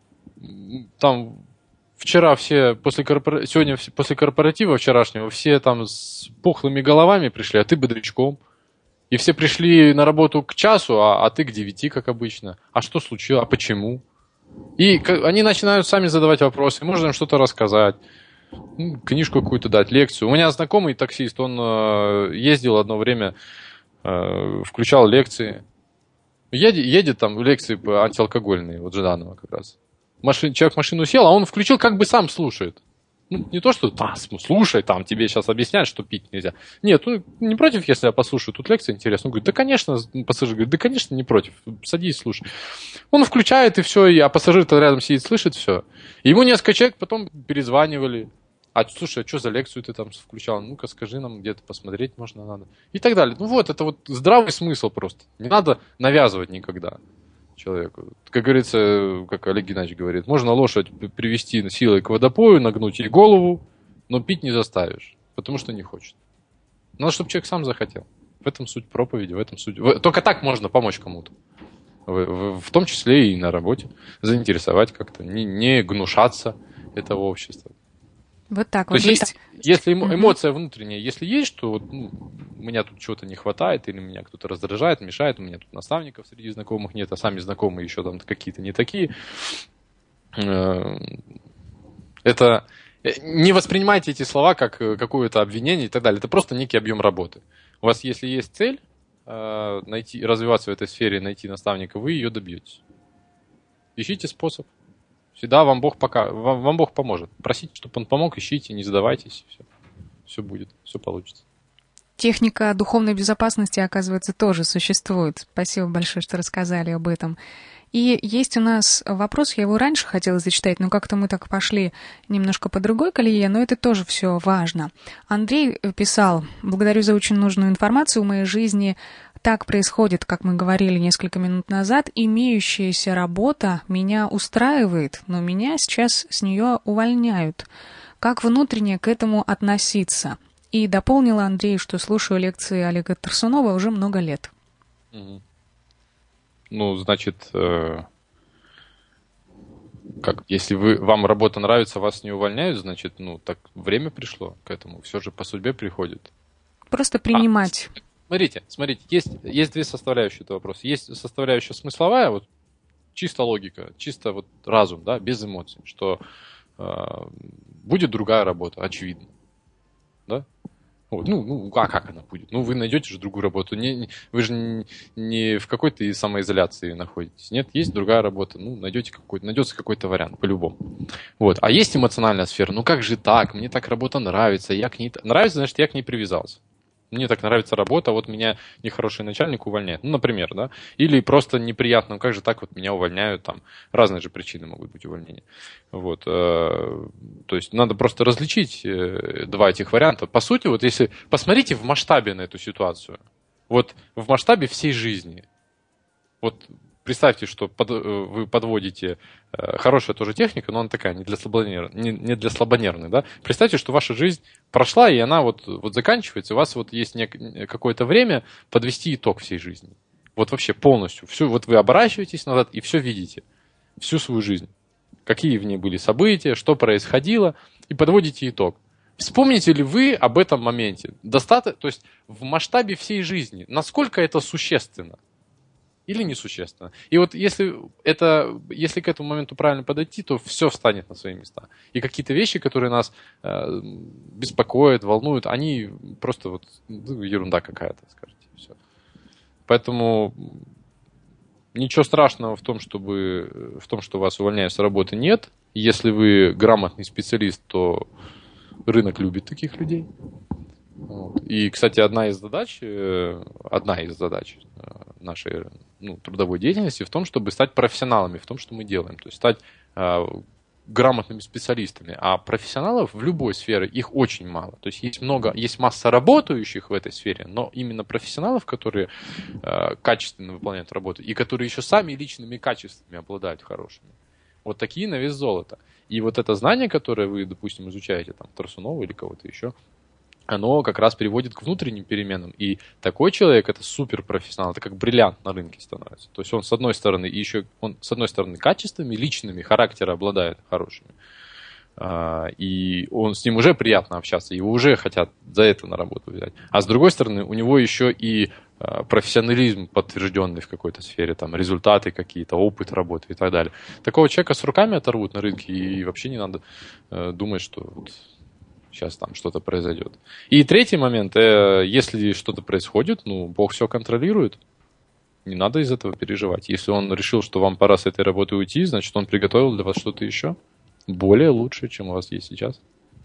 Speaker 2: Там вчера все, сегодня после корпоратива вчерашнего, все там с пухлыми головами пришли, а ты бодрячком. И все пришли на работу к часу, а ты к 9, как обычно. А что случилось? А почему? И они начинают сами задавать вопросы, можно им что-то рассказать. Книжку какую-то дать, лекцию. У меня знакомый таксист, он ездил одно время, включал лекции. Едет там в лекции антиалкогольные, вот Жданова как раз. Человек в машину сел, а он включил, как бы сам слушает. Ну, не то, что слушай, там тебе сейчас объясняют, что пить нельзя. Нет, ну не против, если я послушаю, тут лекция интересная. Он говорит, да, конечно, пассажир говорит, да, конечно, не против, садись, слушай. Он включает, и все, а пассажир-то рядом сидит, слышит все. И ему несколько человек потом перезванивали. Слушай, а что за лекцию ты там включал? Ну-ка, скажи нам, где-то посмотреть можно надо. И так далее. Ну вот, это вот здравый смысл просто. Не надо навязывать никогда человеку. Как говорится, как Олег Геннадьевич говорит, можно лошадь привести силой к водопою, нагнуть ей голову, но пить не заставишь, потому что не хочет. Надо, чтобы человек сам захотел. В этом суть проповеди, в этом суть... Только так можно помочь кому-то. В том числе и на работе. Заинтересовать как-то, не гнушаться этого общества.
Speaker 1: Вот так
Speaker 2: вот. То есть, если эмоция внутренняя, если есть, что вот, у меня тут чего-то не хватает, или меня кто-то раздражает, мешает, у меня тут наставников среди знакомых нет, а сами знакомые еще там какие-то не такие. Это Не воспринимайте эти слова как какое-то обвинение и так далее. Это просто некий объем работы. У вас, если есть цель найти, развиваться в этой сфере, найти наставника, вы ее добьетесь. Ищите способ. Всегда вам Бог поможет. Просите, чтобы он помог, ищите, не сдавайтесь. Все будет, все получится.
Speaker 1: Техника духовной безопасности, оказывается, тоже существует. Спасибо большое, что рассказали об этом. И есть у нас вопрос, я его раньше хотела зачитать, но как-то мы так пошли немножко по другой колее, но это тоже все важно. Андрей писал: «Благодарю за очень нужную информацию. В моей жизни так происходит, как мы говорили несколько минут назад. Имеющаяся работа меня устраивает, но меня сейчас с нее увольняют. Как внутренне к этому относиться?» И дополнила Андрей, что слушаю лекции Олега Тарсунова уже много лет.
Speaker 2: Ну, значит, если вам работа нравится, вас не увольняют, значит, так время пришло к этому. Все же по судьбе приходит.
Speaker 1: Просто принимать.
Speaker 2: Смотрите, есть две составляющие этого вопроса. Есть составляющая смысловая, вот чисто логика, чисто вот разум, да, без эмоций, что будет другая работа, очевидно. Да? Вот, а как она будет? Вы найдете же другую работу. Вы же не в какой-то самоизоляции находитесь. Нет, есть другая работа. Найдется какой-то вариант, по-любому. Вот. А есть эмоциональная сфера. Как же так? Мне так работа нравится. Нравится, значит, я к ней привязался. Мне так нравится работа, вот меня нехороший начальник увольняет. Например, да? Или просто неприятно, как же так вот меня увольняют, там разные же причины могут быть увольнения. Вот. То есть надо просто различить два этих варианта. По сути, вот если посмотрите в масштабе на эту ситуацию, вот в масштабе всей жизни, вот представьте, что вы подводите, хорошая тоже техника, но она такая, не для слабонервных, да? Представьте, что ваша жизнь прошла, и она вот заканчивается, у вас вот есть какое-то время подвести итог всей жизни. Вот вообще полностью. Вот вы оборачиваетесь назад и все видите. Всю свою жизнь. Какие в ней были события, что происходило, и подводите итог. Вспомните ли вы об этом моменте? То есть в масштабе всей жизни. Насколько это существенно? Или несущественно. И вот если к этому моменту правильно подойти, то все встанет на свои места. И какие-то вещи, которые нас беспокоят, волнуют, они просто ерунда какая-то, скажите. Все. Поэтому ничего страшного в том, что вас увольняют с работы, нет. Если вы грамотный специалист, то рынок любит таких людей. Вот. И, кстати, одна из задач нашей трудовой деятельности в том, чтобы стать профессионалами в том, что мы делаем. То есть стать грамотными специалистами. А профессионалов в любой сфере их очень мало. То есть есть масса работающих в этой сфере, но именно профессионалов, которые качественно выполняют работу и которые еще сами личными качествами обладают хорошими. Вот такие на вес золота. И вот это знание, которое вы, допустим, изучаете там Тарсунова или кого-то еще, оно как раз приводит к внутренним переменам. И такой человек — это суперпрофессионал, это как бриллиант на рынке становится. То есть он, с одной стороны, качествами, личными, характера обладает хорошими. И с ним уже приятно общаться, его уже хотят за это на работу взять. А с другой стороны, у него еще и профессионализм подтвержденный в какой-то сфере, там результаты какие-то, опыт работы и так далее. Такого человека с руками оторвут на рынке, и вообще не надо думать, что сейчас там что-то произойдет. И третий момент, если что-то происходит, Бог все контролирует, не надо из этого переживать. Если он решил, что вам пора с этой работы уйти, значит, он приготовил для вас что-то еще более лучшее, чем у вас есть сейчас.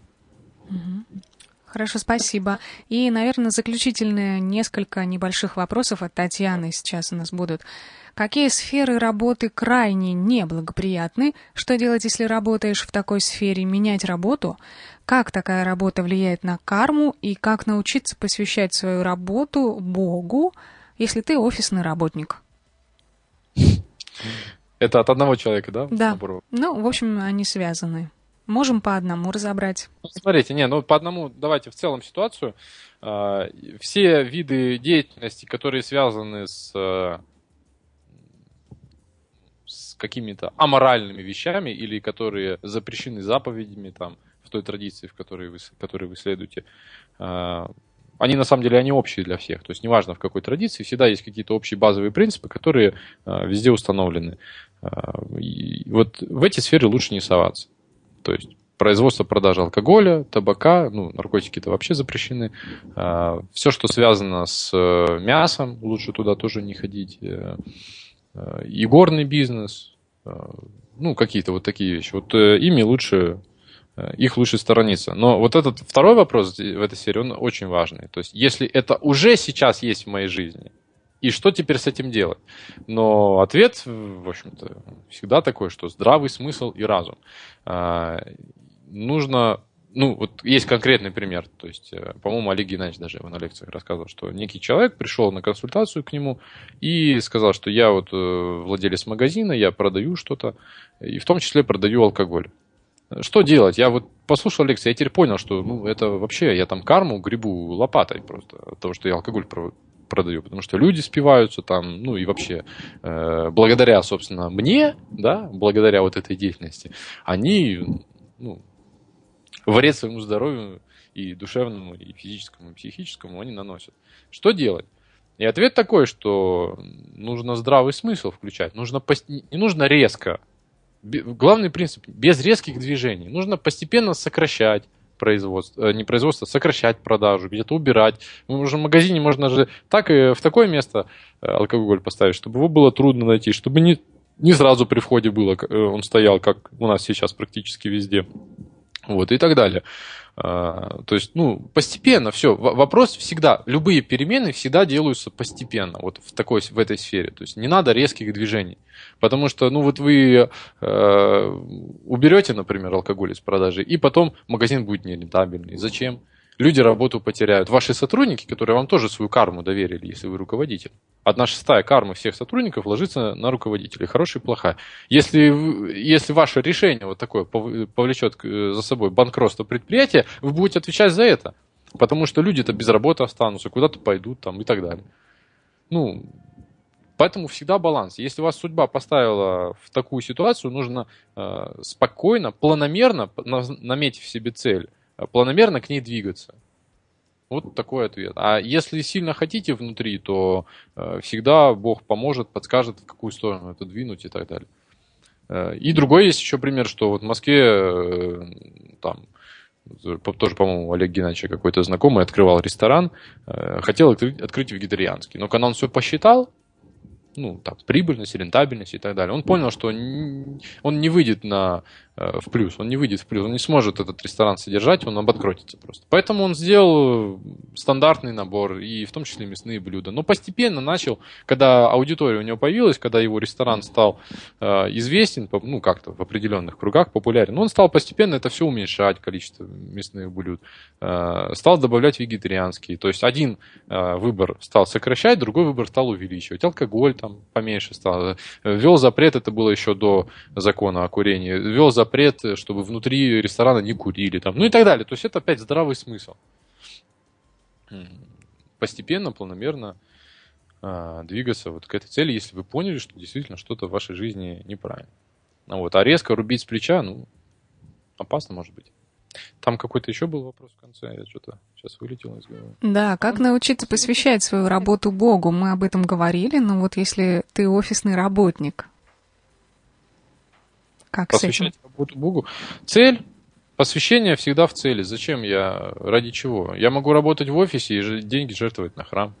Speaker 1: Хорошо, спасибо. И, наверное, заключительные несколько небольших вопросов от Татьяны сейчас у нас будут. Какие сферы работы крайне неблагоприятны? Что делать, если работаешь в такой сфере? Менять работу? Как такая работа влияет на карму? И как научиться посвящать свою работу Богу, если ты офисный работник?
Speaker 2: Это от одного человека, да?
Speaker 1: Да. В общем, они связаны. Можем по одному разобрать.
Speaker 2: Смотрите, по одному давайте в целом ситуацию. Все виды деятельности, которые связаны с какими-то аморальными вещами или которые запрещены заповедями там, в той традиции, в которой вы следуете, они на самом деле они общие для всех. То есть неважно в какой традиции, всегда есть какие-то общие базовые принципы, которые везде установлены. И вот в эти сферы лучше не соваться. То есть производство, продажа алкоголя, табака, ну, наркотики-то вообще запрещены. Все, что связано с мясом, лучше туда тоже не ходить. Игорный бизнес, ну, какие-то вот такие вещи. Вот их лучше сторониться. Но вот этот второй вопрос в этой серии, он очень важный. То есть, если это уже сейчас есть в моей жизни, и что теперь с этим делать? Но ответ, в общем-то, всегда такой, что здравый смысл и разум. Нужно, ну, вот есть конкретный пример. То есть, по-моему, Олег Геннадьевич даже на лекциях рассказывал, что некий человек пришел на консультацию к нему и сказал, что я вот владелец магазина, я продаю что-то, и в том числе продаю алкоголь. Что делать? Я вот послушал лекцию, я теперь понял, что ну, это вообще, я там карму гребу лопатой просто от того, что я алкоголь продаю, потому что люди спиваются там, ну и вообще, благодаря, собственно, мне, да, благодаря вот этой деятельности, они, ну, вред своему здоровью и душевному, и физическому, и психическому они наносят. Что делать? И ответ такой, что нужно здравый смысл включать, не нужно резко. Главный принцип – без резких движений. Нужно постепенно сокращать сокращать продажу, где-то убирать. В магазине можно же так и в такое место алкоголь поставить, чтобы его было трудно найти, чтобы не сразу при входе было, он стоял, как у нас сейчас практически везде. Вот, и так далее. То есть, ну, постепенно все. Вопрос всегда, любые перемены всегда делаются постепенно, вот в этой сфере. То есть не надо резких движений. Потому что, ну, вот вы уберете, например, алкоголь из продажи, и потом магазин будет нерентабельный. Зачем? Люди работу потеряют. Ваши сотрудники, которые вам тоже свою карму доверили, если вы руководитель. 1/6 кармы всех сотрудников ложится на руководителей, хорошая и плохая. Если ваше решение вот такое повлечет за собой банкротство предприятия, вы будете отвечать за это. Потому что люди-то без работы останутся, куда-то пойдут там, и так далее. Ну, поэтому всегда баланс. Если вас судьба поставила в такую ситуацию, нужно спокойно, планомерно, наметив себе цель, планомерно к ней двигаться. Вот такой ответ. А если сильно хотите внутри, то всегда Бог поможет, подскажет, в какую сторону это двинуть и так далее. И другой есть еще пример, что вот в Москве, там, тоже, по-моему, Олег Геннадьевич какой-то знакомый открывал ресторан, хотел открыть вегетарианский. Но когда он все посчитал, ну, там, прибыльность, рентабельность и так далее, он понял, что он не выйдет в плюс, он не сможет этот ресторан содержать, он обанкротится просто. Поэтому он сделал стандартный набор, и в том числе мясные блюда. Но постепенно начал, когда аудитория у него появилась, когда его ресторан стал известен, ну, как-то в определенных кругах популярен, он стал постепенно это все уменьшать, количество мясных блюд, стал добавлять вегетарианские. То есть один выбор стал сокращать, другой выбор стал увеличивать. Алкоголь там поменьше стал. Ввел запрет, это было еще до закона о курении, ввел запрет, чтобы внутри ресторана не курили, там, ну и так далее. То есть это опять здравый смысл. Постепенно, планомерно двигаться вот к этой цели, если вы поняли, что действительно что-то в вашей жизни неправильно. Вот. А резко рубить с плеча, ну, опасно может быть. Там какой-то еще был вопрос в конце, я что-то сейчас вылетел из головы.
Speaker 1: Да, как научиться посвящать свою работу Богу? Мы об этом говорили, но вот если ты офисный работник, как
Speaker 2: посвящать работу Богу? Цель, посвящение всегда в цели. Зачем я, ради чего? Я могу работать в офисе и деньги жертвовать на храм.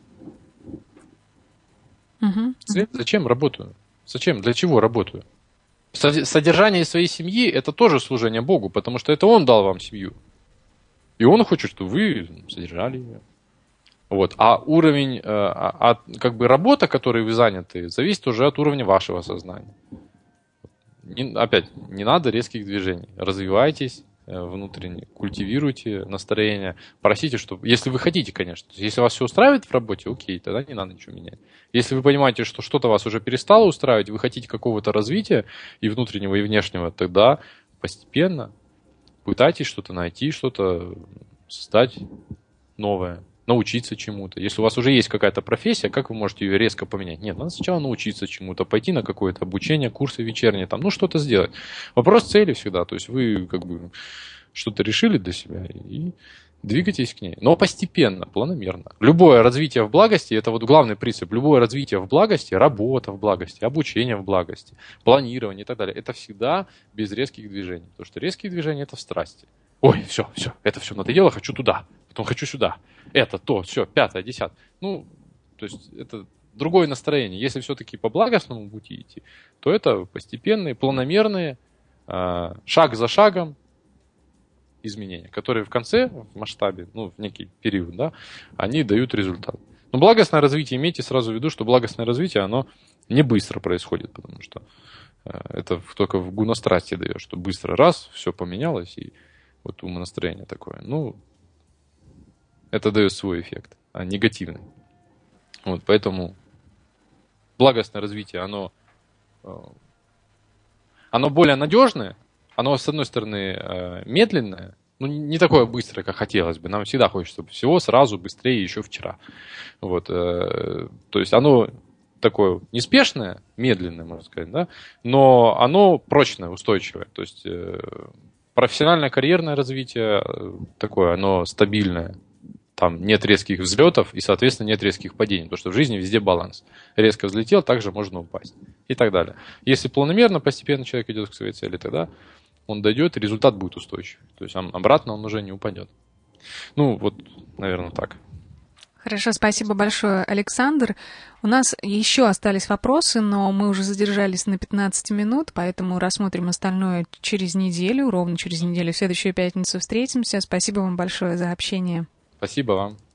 Speaker 2: Цель, зачем работаю? Зачем? Для чего работаю? Содержание своей семьи – это тоже служение Богу, потому что это Он дал вам семью. И Он хочет, чтобы вы содержали ее. Вот. А уровень, как бы работа, которой вы заняты, зависит уже от уровня вашего сознания. Опять, не надо резких движений. Развивайтесь внутренне, культивируйте настроение, просите, чтобы... Если вы хотите, конечно. Если вас все устраивает в работе, окей, тогда не надо ничего менять. Если вы понимаете, что что-то вас уже перестало устраивать, вы хотите какого-то развития и внутреннего, и внешнего, тогда постепенно пытайтесь что-то найти, что-то создать новое, научиться чему-то. Если у вас уже есть какая-то профессия, как вы можете ее резко поменять? Нет, надо сначала научиться чему-то, пойти на какое-то обучение, курсы вечерние, там, ну, что-то сделать. Вопрос цели всегда. То есть вы как бы что-то решили для себя и Двигайтесь к ней, но постепенно, планомерно. Любое развитие в благости, это вот главный принцип, любое развитие в благости, работа в благости, обучение в благости, планирование и так далее, это всегда без резких движений. Потому что резкие движения – это в страсти. Ой, все, это все надоело, хочу туда, потом хочу сюда. Это, то, все, 5, 10. Ну, то есть это другое настроение. Если все-таки по благостному пути идти, то это постепенные, планомерные, шаг за шагом, изменения, которые в конце, в масштабе, в некий период, да, они дают результат. Но благостное развитие, имейте сразу в виду, что благостное развитие, оно не быстро происходит, потому что это только в гунострасти дает, что быстро раз, все поменялось, и вот умонастроение такое. Это дает свой эффект, а негативный. Вот, поэтому благостное развитие, оно более надежное, оно, с одной стороны, медленное, не такое быстрое, как хотелось бы. Нам всегда хочется всего сразу, быстрее, еще вчера. Вот, то есть оно такое неспешное, медленное, можно сказать, да, но оно прочное, устойчивое. То есть профессиональное, карьерное развитие такое, оно стабильное. Там нет резких взлетов и, соответственно, нет резких падений, потому что в жизни везде баланс. Резко взлетел, также можно упасть и так далее. Если планомерно, постепенно человек идет к своей цели, тогда он дойдет, и результат будет устойчивый. То есть обратно он уже не упадет. Вот, наверное, так.
Speaker 1: Хорошо, спасибо большое, Александр. У нас еще остались вопросы, но мы уже задержались на 15 минут, поэтому рассмотрим остальное через неделю, ровно через неделю. В следующую пятницу встретимся. Спасибо вам большое за общение.
Speaker 2: Спасибо вам.